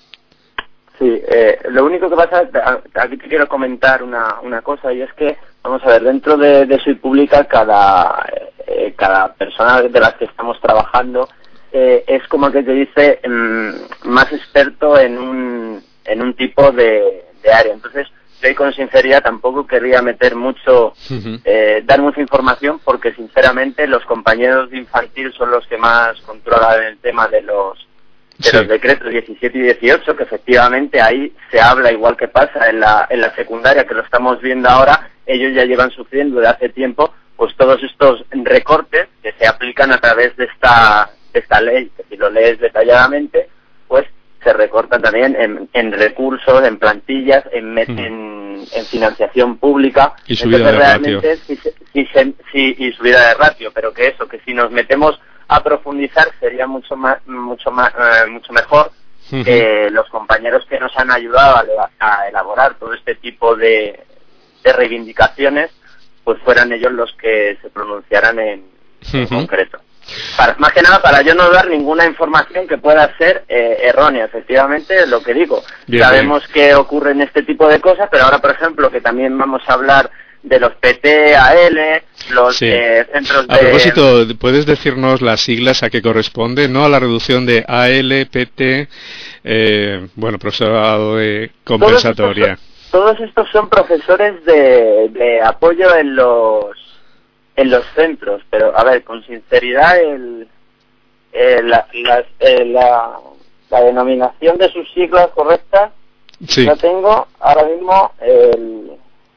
Sí, eh, lo único que pasa, aquí te quiero comentar una, una cosa, y es que, vamos a ver, dentro de, de Soy Pública, cada, eh, cada persona de las que estamos trabajando eh, es como que te dice mmm, más experto en un, en un tipo de, de área. Entonces, yo con sinceridad tampoco querría meter mucho, uh-huh. eh, dar mucha información, porque sinceramente los compañeros de infantil son los que más controlan el tema de los de sí. los decretos diecisiete y dieciocho, que efectivamente ahí se habla, igual que pasa en la en la secundaria, que lo estamos viendo ahora. Ellos ya llevan sufriendo de hace tiempo pues todos estos recortes que se aplican a través de esta de esta ley, que si lo lees detalladamente, pues se recortan también en, en recursos, en plantillas, en, mm. en, en financiación pública. Y subida Entonces, de realmente, ratio. Si, si, si, si, y subida de ratio, pero que eso, que si nos metemos a profundizar sería mucho más, mucho más, eh, mucho mejor. Uh-huh. Que los compañeros que nos han ayudado a, a elaborar todo este tipo de, de reivindicaciones, pues fueran ellos los que se pronunciaran en, uh-huh. en concreto. Para, más que nada para yo no dar ninguna información que pueda ser eh, errónea, efectivamente, lo que digo. Bien, Sabemos bien. que ocurren este tipo de cosas, pero ahora, por ejemplo, que también vamos a hablar de los P T, A L, los sí. eh, centros de... A propósito, ¿puedes decirnos las siglas a qué corresponde? ¿No? A la reducción de A L, P T, eh, bueno, profesorado de compensatoria. Todos estos, todos estos son profesores de, de apoyo en los en los centros, pero a ver, con sinceridad, el, el, la, la, el, la, la denominación de sus siglas correctas sí. la tengo ahora mismo. El,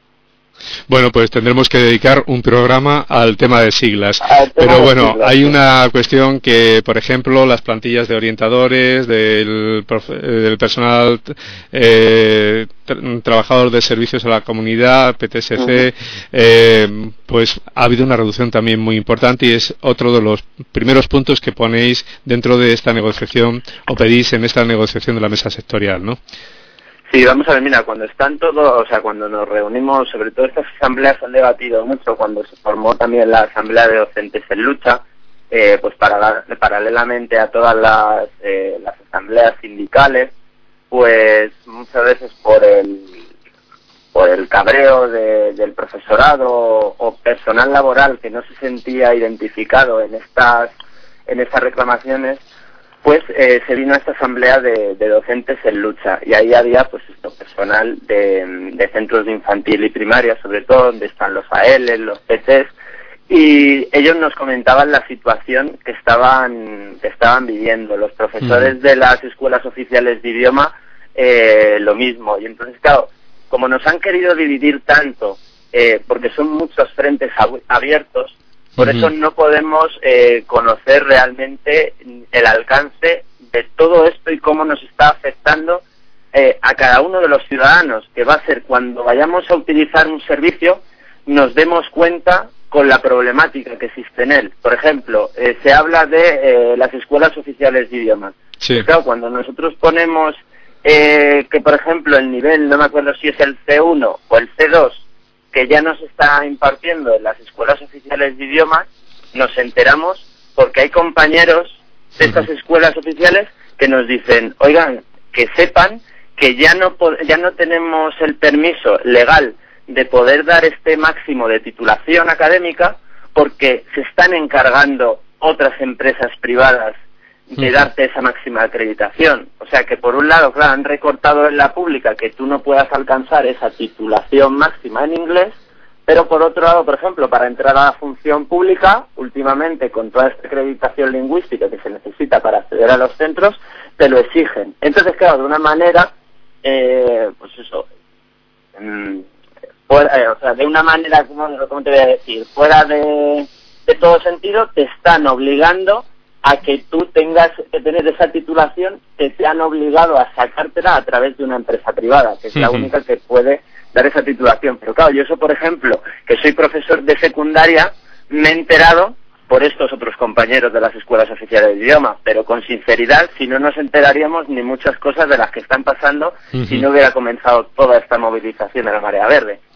Bueno, pues tendremos que dedicar un programa al tema de siglas. Tema Pero de bueno, siglas, hay sí. una cuestión que, por ejemplo, las plantillas de orientadores, del, del personal eh, tra- trabajador de servicios a la comunidad, P T S C, uh-huh. eh, pues ha habido una reducción también muy importante y es otro de los primeros puntos que ponéis dentro de esta negociación o pedís en esta negociación de la mesa sectorial, ¿no? Sí, vamos a ver, mira, cuando están todos, o sea, cuando nos reunimos, sobre todo estas asambleas han debatido mucho, cuando se formó también la Asamblea de Docentes en Lucha, eh, pues para, paralelamente a todas las, eh, las asambleas sindicales, pues muchas veces por el por el cabreo de, del profesorado o personal laboral que no se sentía identificado en estas en estas reclamaciones, pues eh, se vino a esta asamblea de, de docentes en lucha, y ahí había pues esto, personal de, de centros de infantil y primaria, sobre todo, donde están los A L, los P Ts, y ellos nos comentaban la situación que estaban que estaban viviendo. Los profesores mm. de las escuelas oficiales de idioma, eh, lo mismo. Y entonces, claro, como nos han querido dividir tanto, eh, porque son muchos frentes ab- abiertos, por uh-huh. eso no podemos eh, conocer realmente el alcance de todo esto y cómo nos está afectando eh, a cada uno de los ciudadanos, que va a ser cuando vayamos a utilizar un servicio nos demos cuenta con la problemática que existe en él. Por ejemplo, eh, se habla de eh, las escuelas oficiales de idiomas. Sí. Pues claro, cuando nosotros ponemos eh, que, por ejemplo, el nivel, no me acuerdo si es el C uno o el C dos, que ya nos está impartiendo en las escuelas oficiales de idiomas, nos enteramos porque hay compañeros de estas escuelas oficiales que nos dicen, oigan, que sepan que ya no ya no tenemos el permiso legal de poder dar este máximo de titulación académica porque se están encargando otras empresas privadas de darte esa máxima acreditación. O sea que por un lado, claro, han recortado en la pública que tú no puedas alcanzar esa titulación máxima en inglés, pero por otro lado, por ejemplo, para entrar a la función pública, últimamente con toda esta acreditación lingüística que se necesita para acceder a los centros, te lo exigen. Entonces, claro, de una manera, eh, pues eso, mmm, fuera, eh, o sea, de una manera, ¿cómo, cómo te voy a decir? Fuera de, de todo sentido, te están obligando a que tú tengas que tener esa titulación que te han obligado a sacártela a través de una empresa privada, que es la única que puede dar esa titulación. Pero claro, yo eso, por ejemplo, que soy profesor de secundaria, me he enterado por estos otros compañeros de las escuelas oficiales de idioma, pero con sinceridad, si no nos enteraríamos ni muchas cosas de las que están pasando uh-huh. si no hubiera comenzado toda esta movilización de la Marea Verde.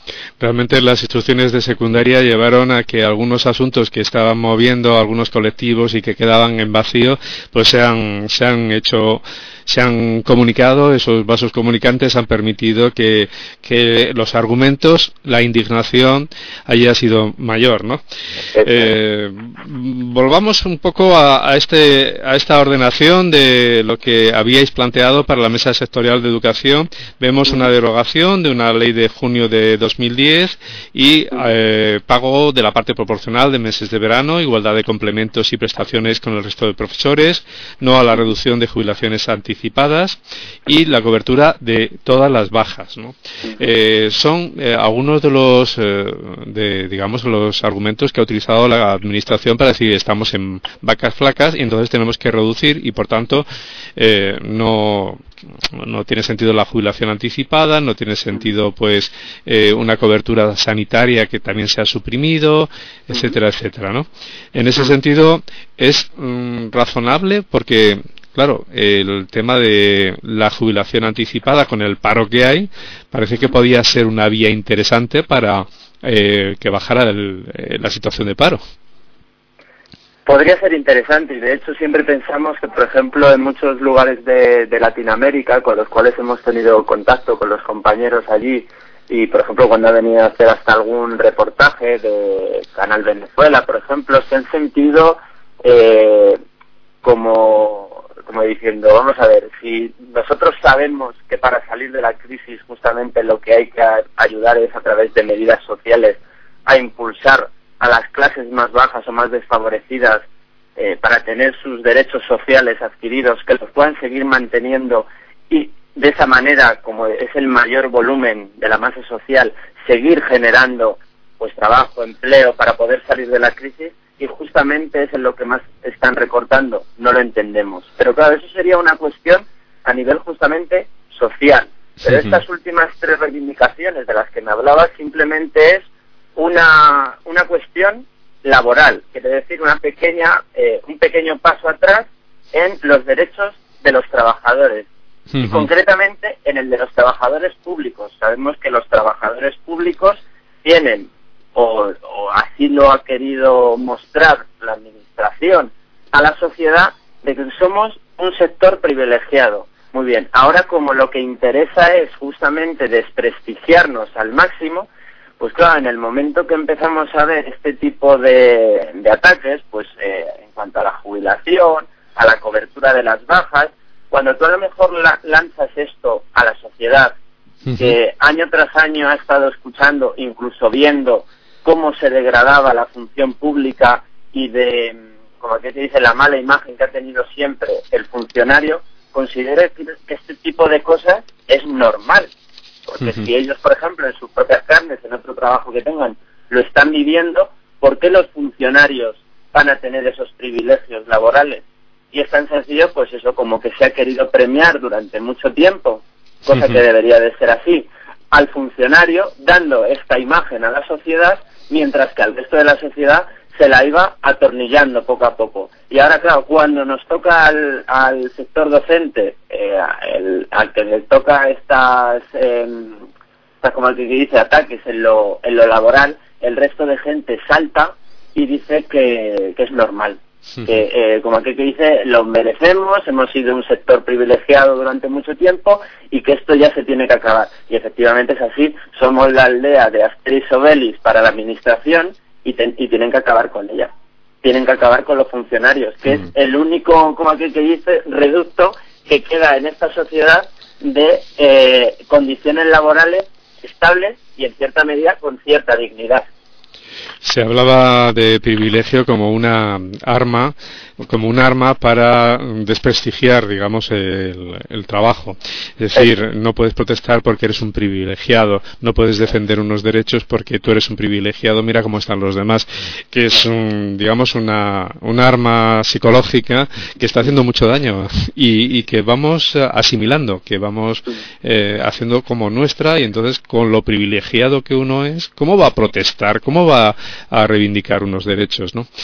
Realmente las instrucciones de secundaria llevaron a que algunos asuntos que estaban moviendo algunos colectivos y que quedaban en vacío, pues se han, se han hecho, se han comunicado, esos vasos comunicantes han permitido que, que los argumentos, la indignación haya sido mayor, ¿no? Eh, volvamos un poco a, a, este, a esta ordenación de lo que habíais planteado para la Mesa Sectorial de Educación. Vemos una derogación de una ley de junio de dos mil diez y eh, pago de la parte proporcional de meses de verano, igualdad de complementos y prestaciones con el resto de profesores, no a la reducción de jubilaciones anticipadas y la cobertura de todas las bajas, ¿no? Eh, son eh, algunos de los eh, de, digamos los argumentos que ha utilizado la administración para decir estamos en vacas flacas y entonces tenemos que reducir y por tanto eh, no no tiene sentido la jubilación anticipada, no tiene sentido pues eh, una cobertura sanitaria que también se ha suprimido, etcétera, etcétera, ¿no? En ese sentido es mm, razonable porque claro, el tema de la jubilación anticipada con el paro que hay parece que podía ser una vía interesante para eh, que bajara el, eh, la situación de paro. Podría ser interesante y de hecho siempre pensamos que, por ejemplo, en muchos lugares de, de Latinoamérica con los cuales hemos tenido contacto con los compañeros allí y, por ejemplo, cuando ha venido a hacer hasta algún reportaje de Canal Venezuela, por ejemplo, se han sentido eh, como, como diciendo, vamos a ver, si nosotros sabemos que para salir de la crisis justamente lo que hay que ayudar es a través de medidas sociales a impulsar a las clases más bajas o más desfavorecidas eh, para tener sus derechos sociales adquiridos, que los puedan seguir manteniendo y de esa manera, como es el mayor volumen de la masa social, seguir generando pues trabajo, empleo para poder salir de la crisis y justamente es en lo que más están recortando, no lo entendemos. Pero claro, eso sería una cuestión a nivel justamente social. Pero Sí, estas últimas tres reivindicaciones de las que me hablaba simplemente es una una cuestión laboral, quiere decir una pequeña eh, un pequeño paso atrás en los derechos de los trabajadores uh-huh. y concretamente en el de los trabajadores públicos. Sabemos que los trabajadores públicos tienen o, o así lo ha querido mostrar la administración a la sociedad de que somos un sector privilegiado. Muy bien, ahora como lo que interesa es justamente desprestigiarnos al máximo, pues claro, en el momento que empezamos a ver este tipo de, de ataques, pues eh, en cuanto a la jubilación, a la cobertura de las bajas, cuando tú a lo mejor la, lanzas esto a la sociedad, uh-huh. que año tras año ha estado escuchando, incluso viendo cómo se degradaba la función pública y de, como que se dice, la mala imagen que ha tenido siempre el funcionario, considere que este tipo de cosas es normal. Porque uh-huh. si ellos, por ejemplo, en sus propias carnes, en otro trabajo que tengan, lo están viviendo, ¿por qué los funcionarios van a tener esos privilegios laborales? Y es tan sencillo, pues eso, como que se ha querido premiar durante mucho tiempo, cosa uh-huh. que debería de ser así, al funcionario, dando esta imagen a la sociedad, mientras que al resto de la sociedad se la iba atornillando poco a poco. Y ahora, claro, cuando nos toca al, al sector docente, eh, el, al que le toca estas, eh, estas, como el que dice, ataques en lo, en lo laboral, el resto de gente salta y dice que, que es normal. Sí. Que, eh, como aquel que dice, lo merecemos, hemos sido un sector privilegiado durante mucho tiempo y que esto ya se tiene que acabar. Y efectivamente es así, somos la aldea de Asterix Obelix para la administración, Y, ten, y tienen que acabar con ella, tienen que acabar con los funcionarios, que mm. es el único, como aquel que dice, reducto que queda en esta sociedad de eh, condiciones laborales estables y en cierta medida con cierta dignidad. Se hablaba de privilegio como una arma, como un arma para desprestigiar, digamos, el, el trabajo. Es decir, no puedes protestar porque eres un privilegiado, no puedes defender unos derechos porque tú eres un privilegiado, mira cómo están los demás, que es un, digamos, una, una arma psicológica que está haciendo mucho daño y, y que vamos asimilando, que vamos eh, haciendo como nuestra, y entonces con lo privilegiado que uno es, ¿cómo va a protestar? ¿Cómo va a reivindicar unos derechos, ¿no?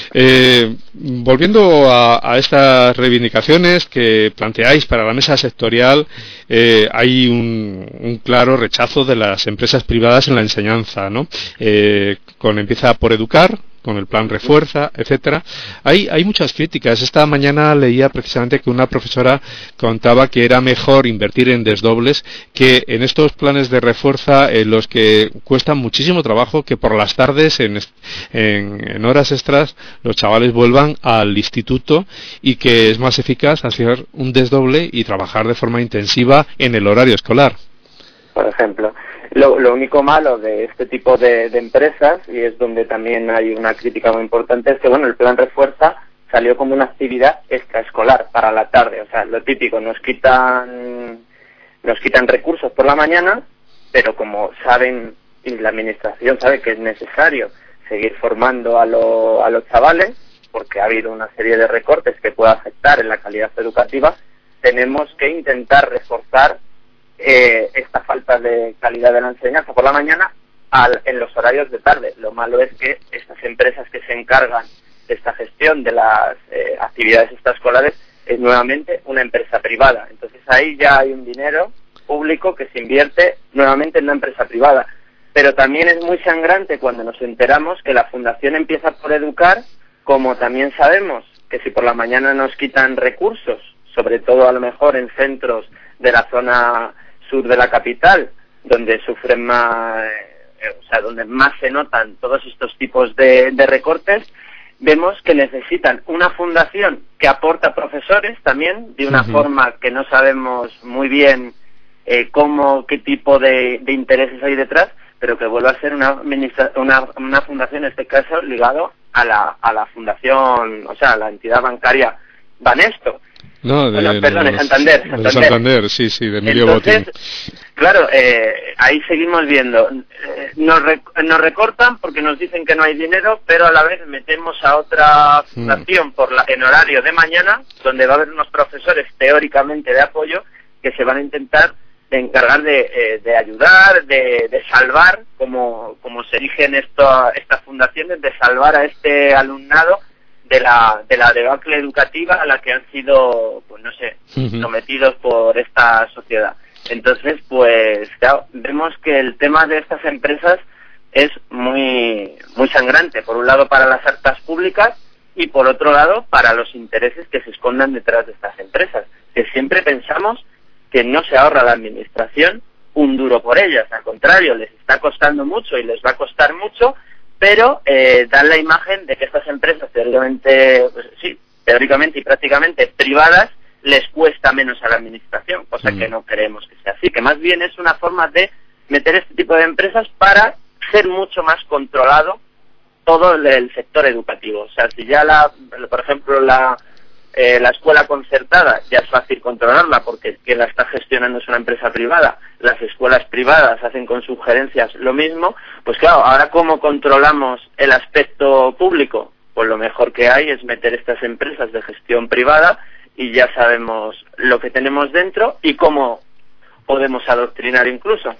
Eh, volviendo a, a estas reivindicaciones que planteáis para la mesa sectorial, eh, hay un, un claro rechazo de las empresas privadas en la enseñanza, ¿no? Eh, con Empieza por Educar, con el plan Refuerza, etcétera. Hay, hay muchas críticas. Esta mañana leía precisamente que una profesora contaba que era mejor invertir en desdobles que en estos planes de Refuerza, en los que cuesta muchísimo trabajo que por las tardes, en, en, en horas extras, los chavales vuelvan al instituto, y que es más eficaz hacer un desdoble y trabajar de forma intensiva en el horario escolar. Por ejemplo. Lo, lo único malo de este tipo de, de empresas, y es donde también hay una crítica muy importante, es que bueno, el plan Refuerza salió como una actividad extraescolar para la tarde. O sea, lo típico, nos quitan nos quitan recursos por la mañana, pero como saben, y la administración sabe que es necesario seguir formando a, lo, a los chavales, porque ha habido una serie de recortes que puede afectar en la calidad educativa, tenemos que intentar reforzar Eh, esta falta de calidad de la enseñanza por la mañana al, en los horarios de tarde. Lo malo es que estas empresas que se encargan de esta gestión de las eh, actividades extraescolares es nuevamente una empresa privada. Entonces ahí ya hay un dinero público que se invierte nuevamente en una empresa privada. Pero también es muy sangrante cuando nos enteramos que la Fundación Empieza por Educar, como también sabemos que si por la mañana nos quitan recursos, sobre todo a lo mejor en centros de la zona sur de la capital, donde sufren más, eh, o sea, donde más se notan todos estos tipos de, de recortes, vemos que necesitan una fundación que aporta profesores también, de una uh-huh. forma que no sabemos muy bien eh, cómo, qué tipo de, de intereses hay detrás, pero que vuelva a ser una, una, una fundación, en este caso, ligado a la, a la fundación, o sea, a la entidad bancaria Banesto. No, de, bueno, perdón, de, de Santander, Santander. De Santander, sí, sí, de Emilio Entonces, Botín. Claro, eh, ahí seguimos viendo. Eh, nos, rec nos recortan porque nos dicen que no hay dinero, pero a la vez metemos a otra fundación mm. por la, en horario de mañana, donde va a haber unos profesores teóricamente de apoyo que se van a intentar de encargar de, eh, de ayudar, de, de salvar, como, como se erigen esto, estas fundaciones, de salvar a este alumnado de la de la debacle educativa a la que han sido, pues no sé, uh-huh. sometidos por esta sociedad. Entonces, pues claro, vemos que el tema de estas empresas es muy muy sangrante, por un lado para las arcas públicas y por otro lado para los intereses que se escondan detrás de estas empresas, que siempre pensamos que no se ahorra la administración un duro por ellas, al contrario, les está costando mucho y les va a costar mucho, pero eh, dan la imagen de que estas empresas teóricamente, pues, sí, teóricamente y prácticamente privadas, les cuesta menos a la administración, cosa mm. que no creemos que sea así, que más bien es una forma de meter este tipo de empresas para ser mucho más controlado todo el, el sector educativo. O sea, si ya la, por ejemplo, la eh, la escuela concertada ya es fácil controlarla porque quien la está gestionando es una empresa privada, las escuelas privadas hacen con sugerencias lo mismo, pues claro, ahora ¿cómo controlamos el aspecto público? Pues lo mejor que hay es meter estas empresas de gestión privada y ya sabemos lo que tenemos dentro y cómo podemos adoctrinar incluso.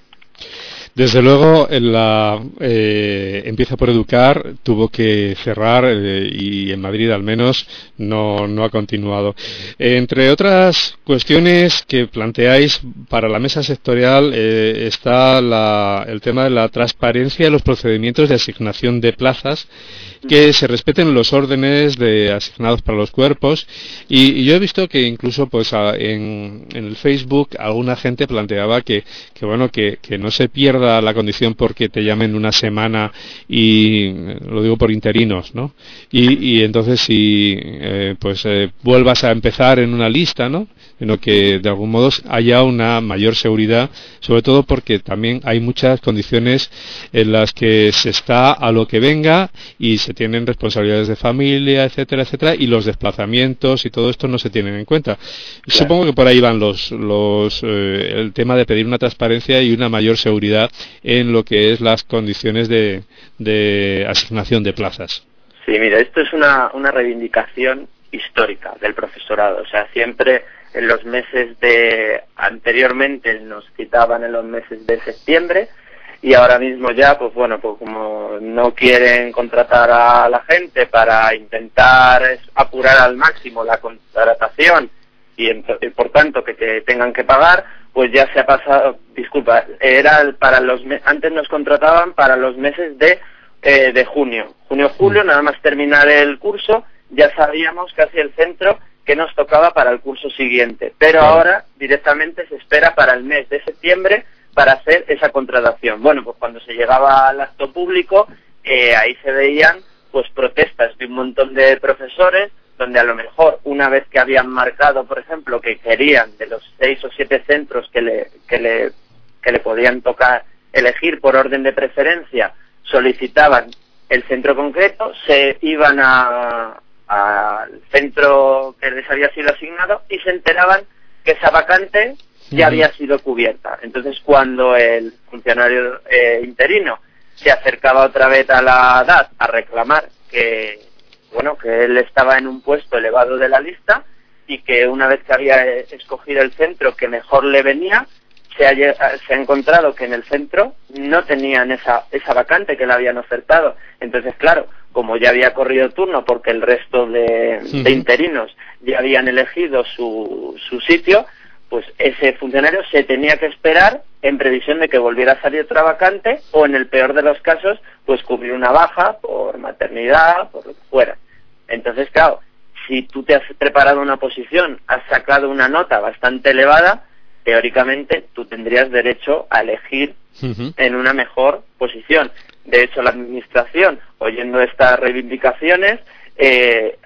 Desde luego, en la eh, Empieza por Educar tuvo que cerrar eh, y en Madrid al menos no, no ha continuado. Eh, entre otras cuestiones que planteáis para la mesa sectorial eh, está la, el tema de la transparencia de los procedimientos de asignación de plazas, que se respeten los órdenes de asignados para los cuerpos y, y yo he visto que incluso pues a, en, en el Facebook alguna gente planteaba que, que bueno que, que no se pierda la condición porque te llamen una semana y lo digo por interinos, ¿no? Y, y entonces si eh, pues eh, vuelvas a empezar en una lista, ¿no? Sino que de algún modo haya una mayor seguridad, sobre todo porque también hay muchas condiciones en las que se está a lo que venga y se tienen responsabilidades de familia, etcétera, etcétera, y los desplazamientos y todo esto no se tienen en cuenta. Claro. Supongo que por ahí van los, los eh, el tema de pedir una transparencia y una mayor seguridad en lo que es las condiciones de, de asignación de plazas. Sí, mira, esto es una, una reivindicación histórica del profesorado, o sea, siempre en los meses de anteriormente nos citaban en los meses de septiembre y ahora mismo ya, pues bueno, pues como no quieren contratar a la gente para intentar apurar al máximo la contratación y, en, y por tanto que te tengan que pagar, pues ya se ha pasado, disculpa, era para los antes nos contrataban para los meses de eh, de junio, junio-julio, nada más terminar el curso, ya sabíamos casi el centro que nos tocaba para el curso siguiente, pero claro, ahora directamente se espera para el mes de septiembre para hacer esa contratación. Bueno, pues cuando se llegaba al acto público, eh, ahí se veían pues protestas de un montón de profesores, donde a lo mejor una vez que habían marcado, por ejemplo, que querían de los seis o siete centros que le, que le, que le podían tocar elegir por orden de preferencia, solicitaban el centro concreto, se iban a al centro que les había sido asignado y se enteraban que esa vacante ya había sido cubierta. Entonces, cuando el funcionario eh, interino se acercaba otra vez a la D A D a reclamar que, bueno, que él estaba en un puesto elevado de la lista y que una vez que había escogido el centro que mejor le venía, se ha, se ha encontrado que en el centro no tenían esa, esa vacante que le habían ofertado. Entonces, claro, como ya había corrido turno porque el resto de, sí. de interinos ya habían elegido su, su sitio, pues ese funcionario se tenía que esperar en previsión de que volviera a salir otra vacante o, en el peor de los casos, pues cubrir una baja por maternidad, por lo que fuera. Entonces, claro, si tú te has preparado una posición, has sacado una nota bastante elevada, teóricamente tú tendrías derecho a elegir uh-huh. en una mejor posición. De hecho, la administración, oyendo estas reivindicaciones, eh,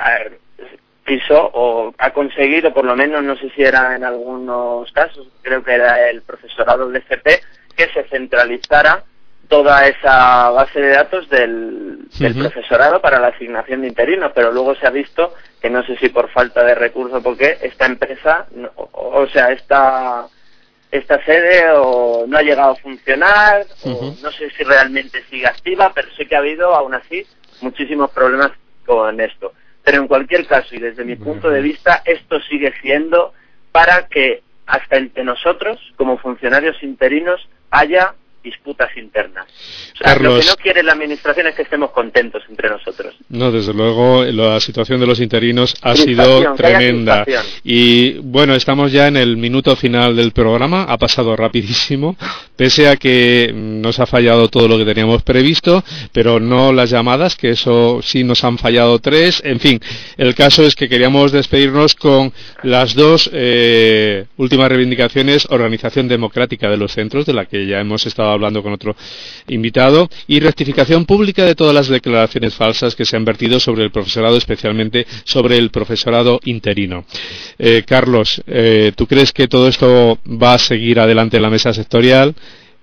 quiso o ha conseguido, por lo menos, no sé si era en algunos casos, creo que era el profesorado del F P, que se centralizara toda esa base de datos del, del uh-huh. profesorado para la asignación de interinos, pero luego se ha visto que no sé si por falta de recursos o por qué, esta empresa, o, o sea, esta... esta sede o no ha llegado a funcionar, uh-huh. o no sé si realmente sigue activa, pero sé que ha habido, aún así, muchísimos problemas con esto. Pero en cualquier caso, y desde mi punto de vista, esto sigue siendo para que hasta entre nosotros, como funcionarios interinos, haya disputas internas. O sea, Carlos, lo que no quiere la administración es que estemos contentos entre nosotros. No, desde luego, la situación de los interinos ha sido tremenda. Y bueno, estamos ya en el minuto final del programa, ha pasado rapidísimo, pese a que nos ha fallado todo lo que teníamos previsto, pero no las llamadas, que eso sí nos han fallado tres. En fin, el caso es que queríamos despedirnos con las dos eh, últimas reivindicaciones: organización democrática de los centros, de la que ya hemos estado hablando con otro invitado, y rectificación pública de todas las declaraciones falsas que se han vertido sobre el profesorado, especialmente sobre el profesorado interino. Eh, Carlos, eh, ¿tú crees que todo esto va a seguir adelante en la mesa sectorial?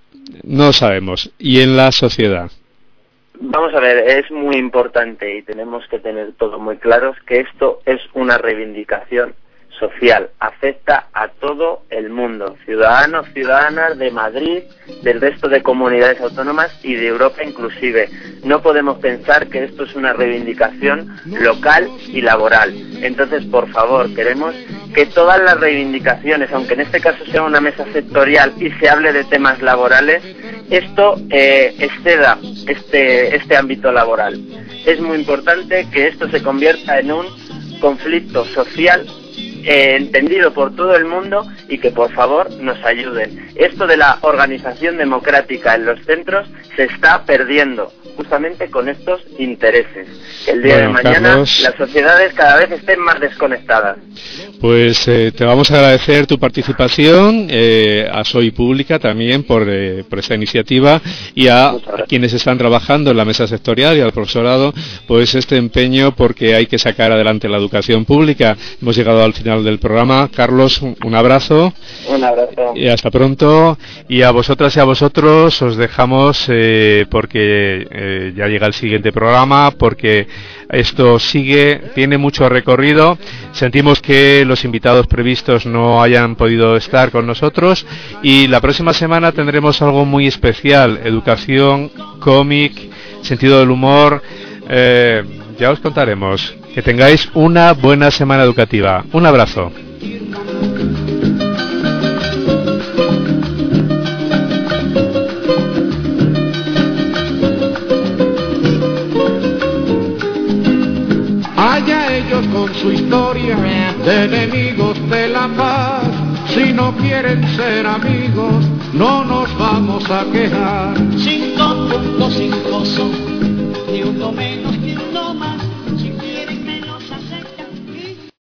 No sabemos. ¿Y en la sociedad? Vamos a ver, es muy importante y tenemos que tener todo muy claro que esto es una reivindicación social, afecta a todo el mundo, ciudadanos, ciudadanas de Madrid, del resto de comunidades autónomas y de Europa inclusive. No podemos pensar que esto es una reivindicación local y laboral. Entonces, por favor, queremos que todas las reivindicaciones, aunque en este caso sea una mesa sectorial y se hable de temas laborales, esto eh, exceda este, este ámbito laboral. Es muy importante que esto se convierta en un conflicto social Eh, entendido por todo el mundo y que por favor nos ayuden. Esto de la organización democrática en los centros se está perdiendo justamente con estos intereses. Que el día bueno, de mañana Carlos, las sociedades cada vez estén más desconectadas. Pues eh, te vamos a agradecer tu participación, eh, a Soy Pública también por, eh, por esta iniciativa, y a quienes están trabajando en la mesa sectorial y al profesorado, pues este empeño porque hay que sacar adelante la educación pública. Hemos llegado al final del programa. Carlos, un, un abrazo. Un abrazo. Y hasta pronto. Y a vosotras y a vosotros os dejamos eh, porque eh, ya llega el siguiente programa, porque esto sigue, tiene mucho recorrido. Sentimos que los invitados previstos no hayan podido estar con nosotros, y la próxima semana tendremos algo muy especial: educación, cómic, sentido del humor. Eh, ya os contaremos. Que tengáis una buena semana educativa. Un abrazo. su historia de enemigos de la paz. Si no quieren ser amigos, no nos vamos a quejar. Cinco punto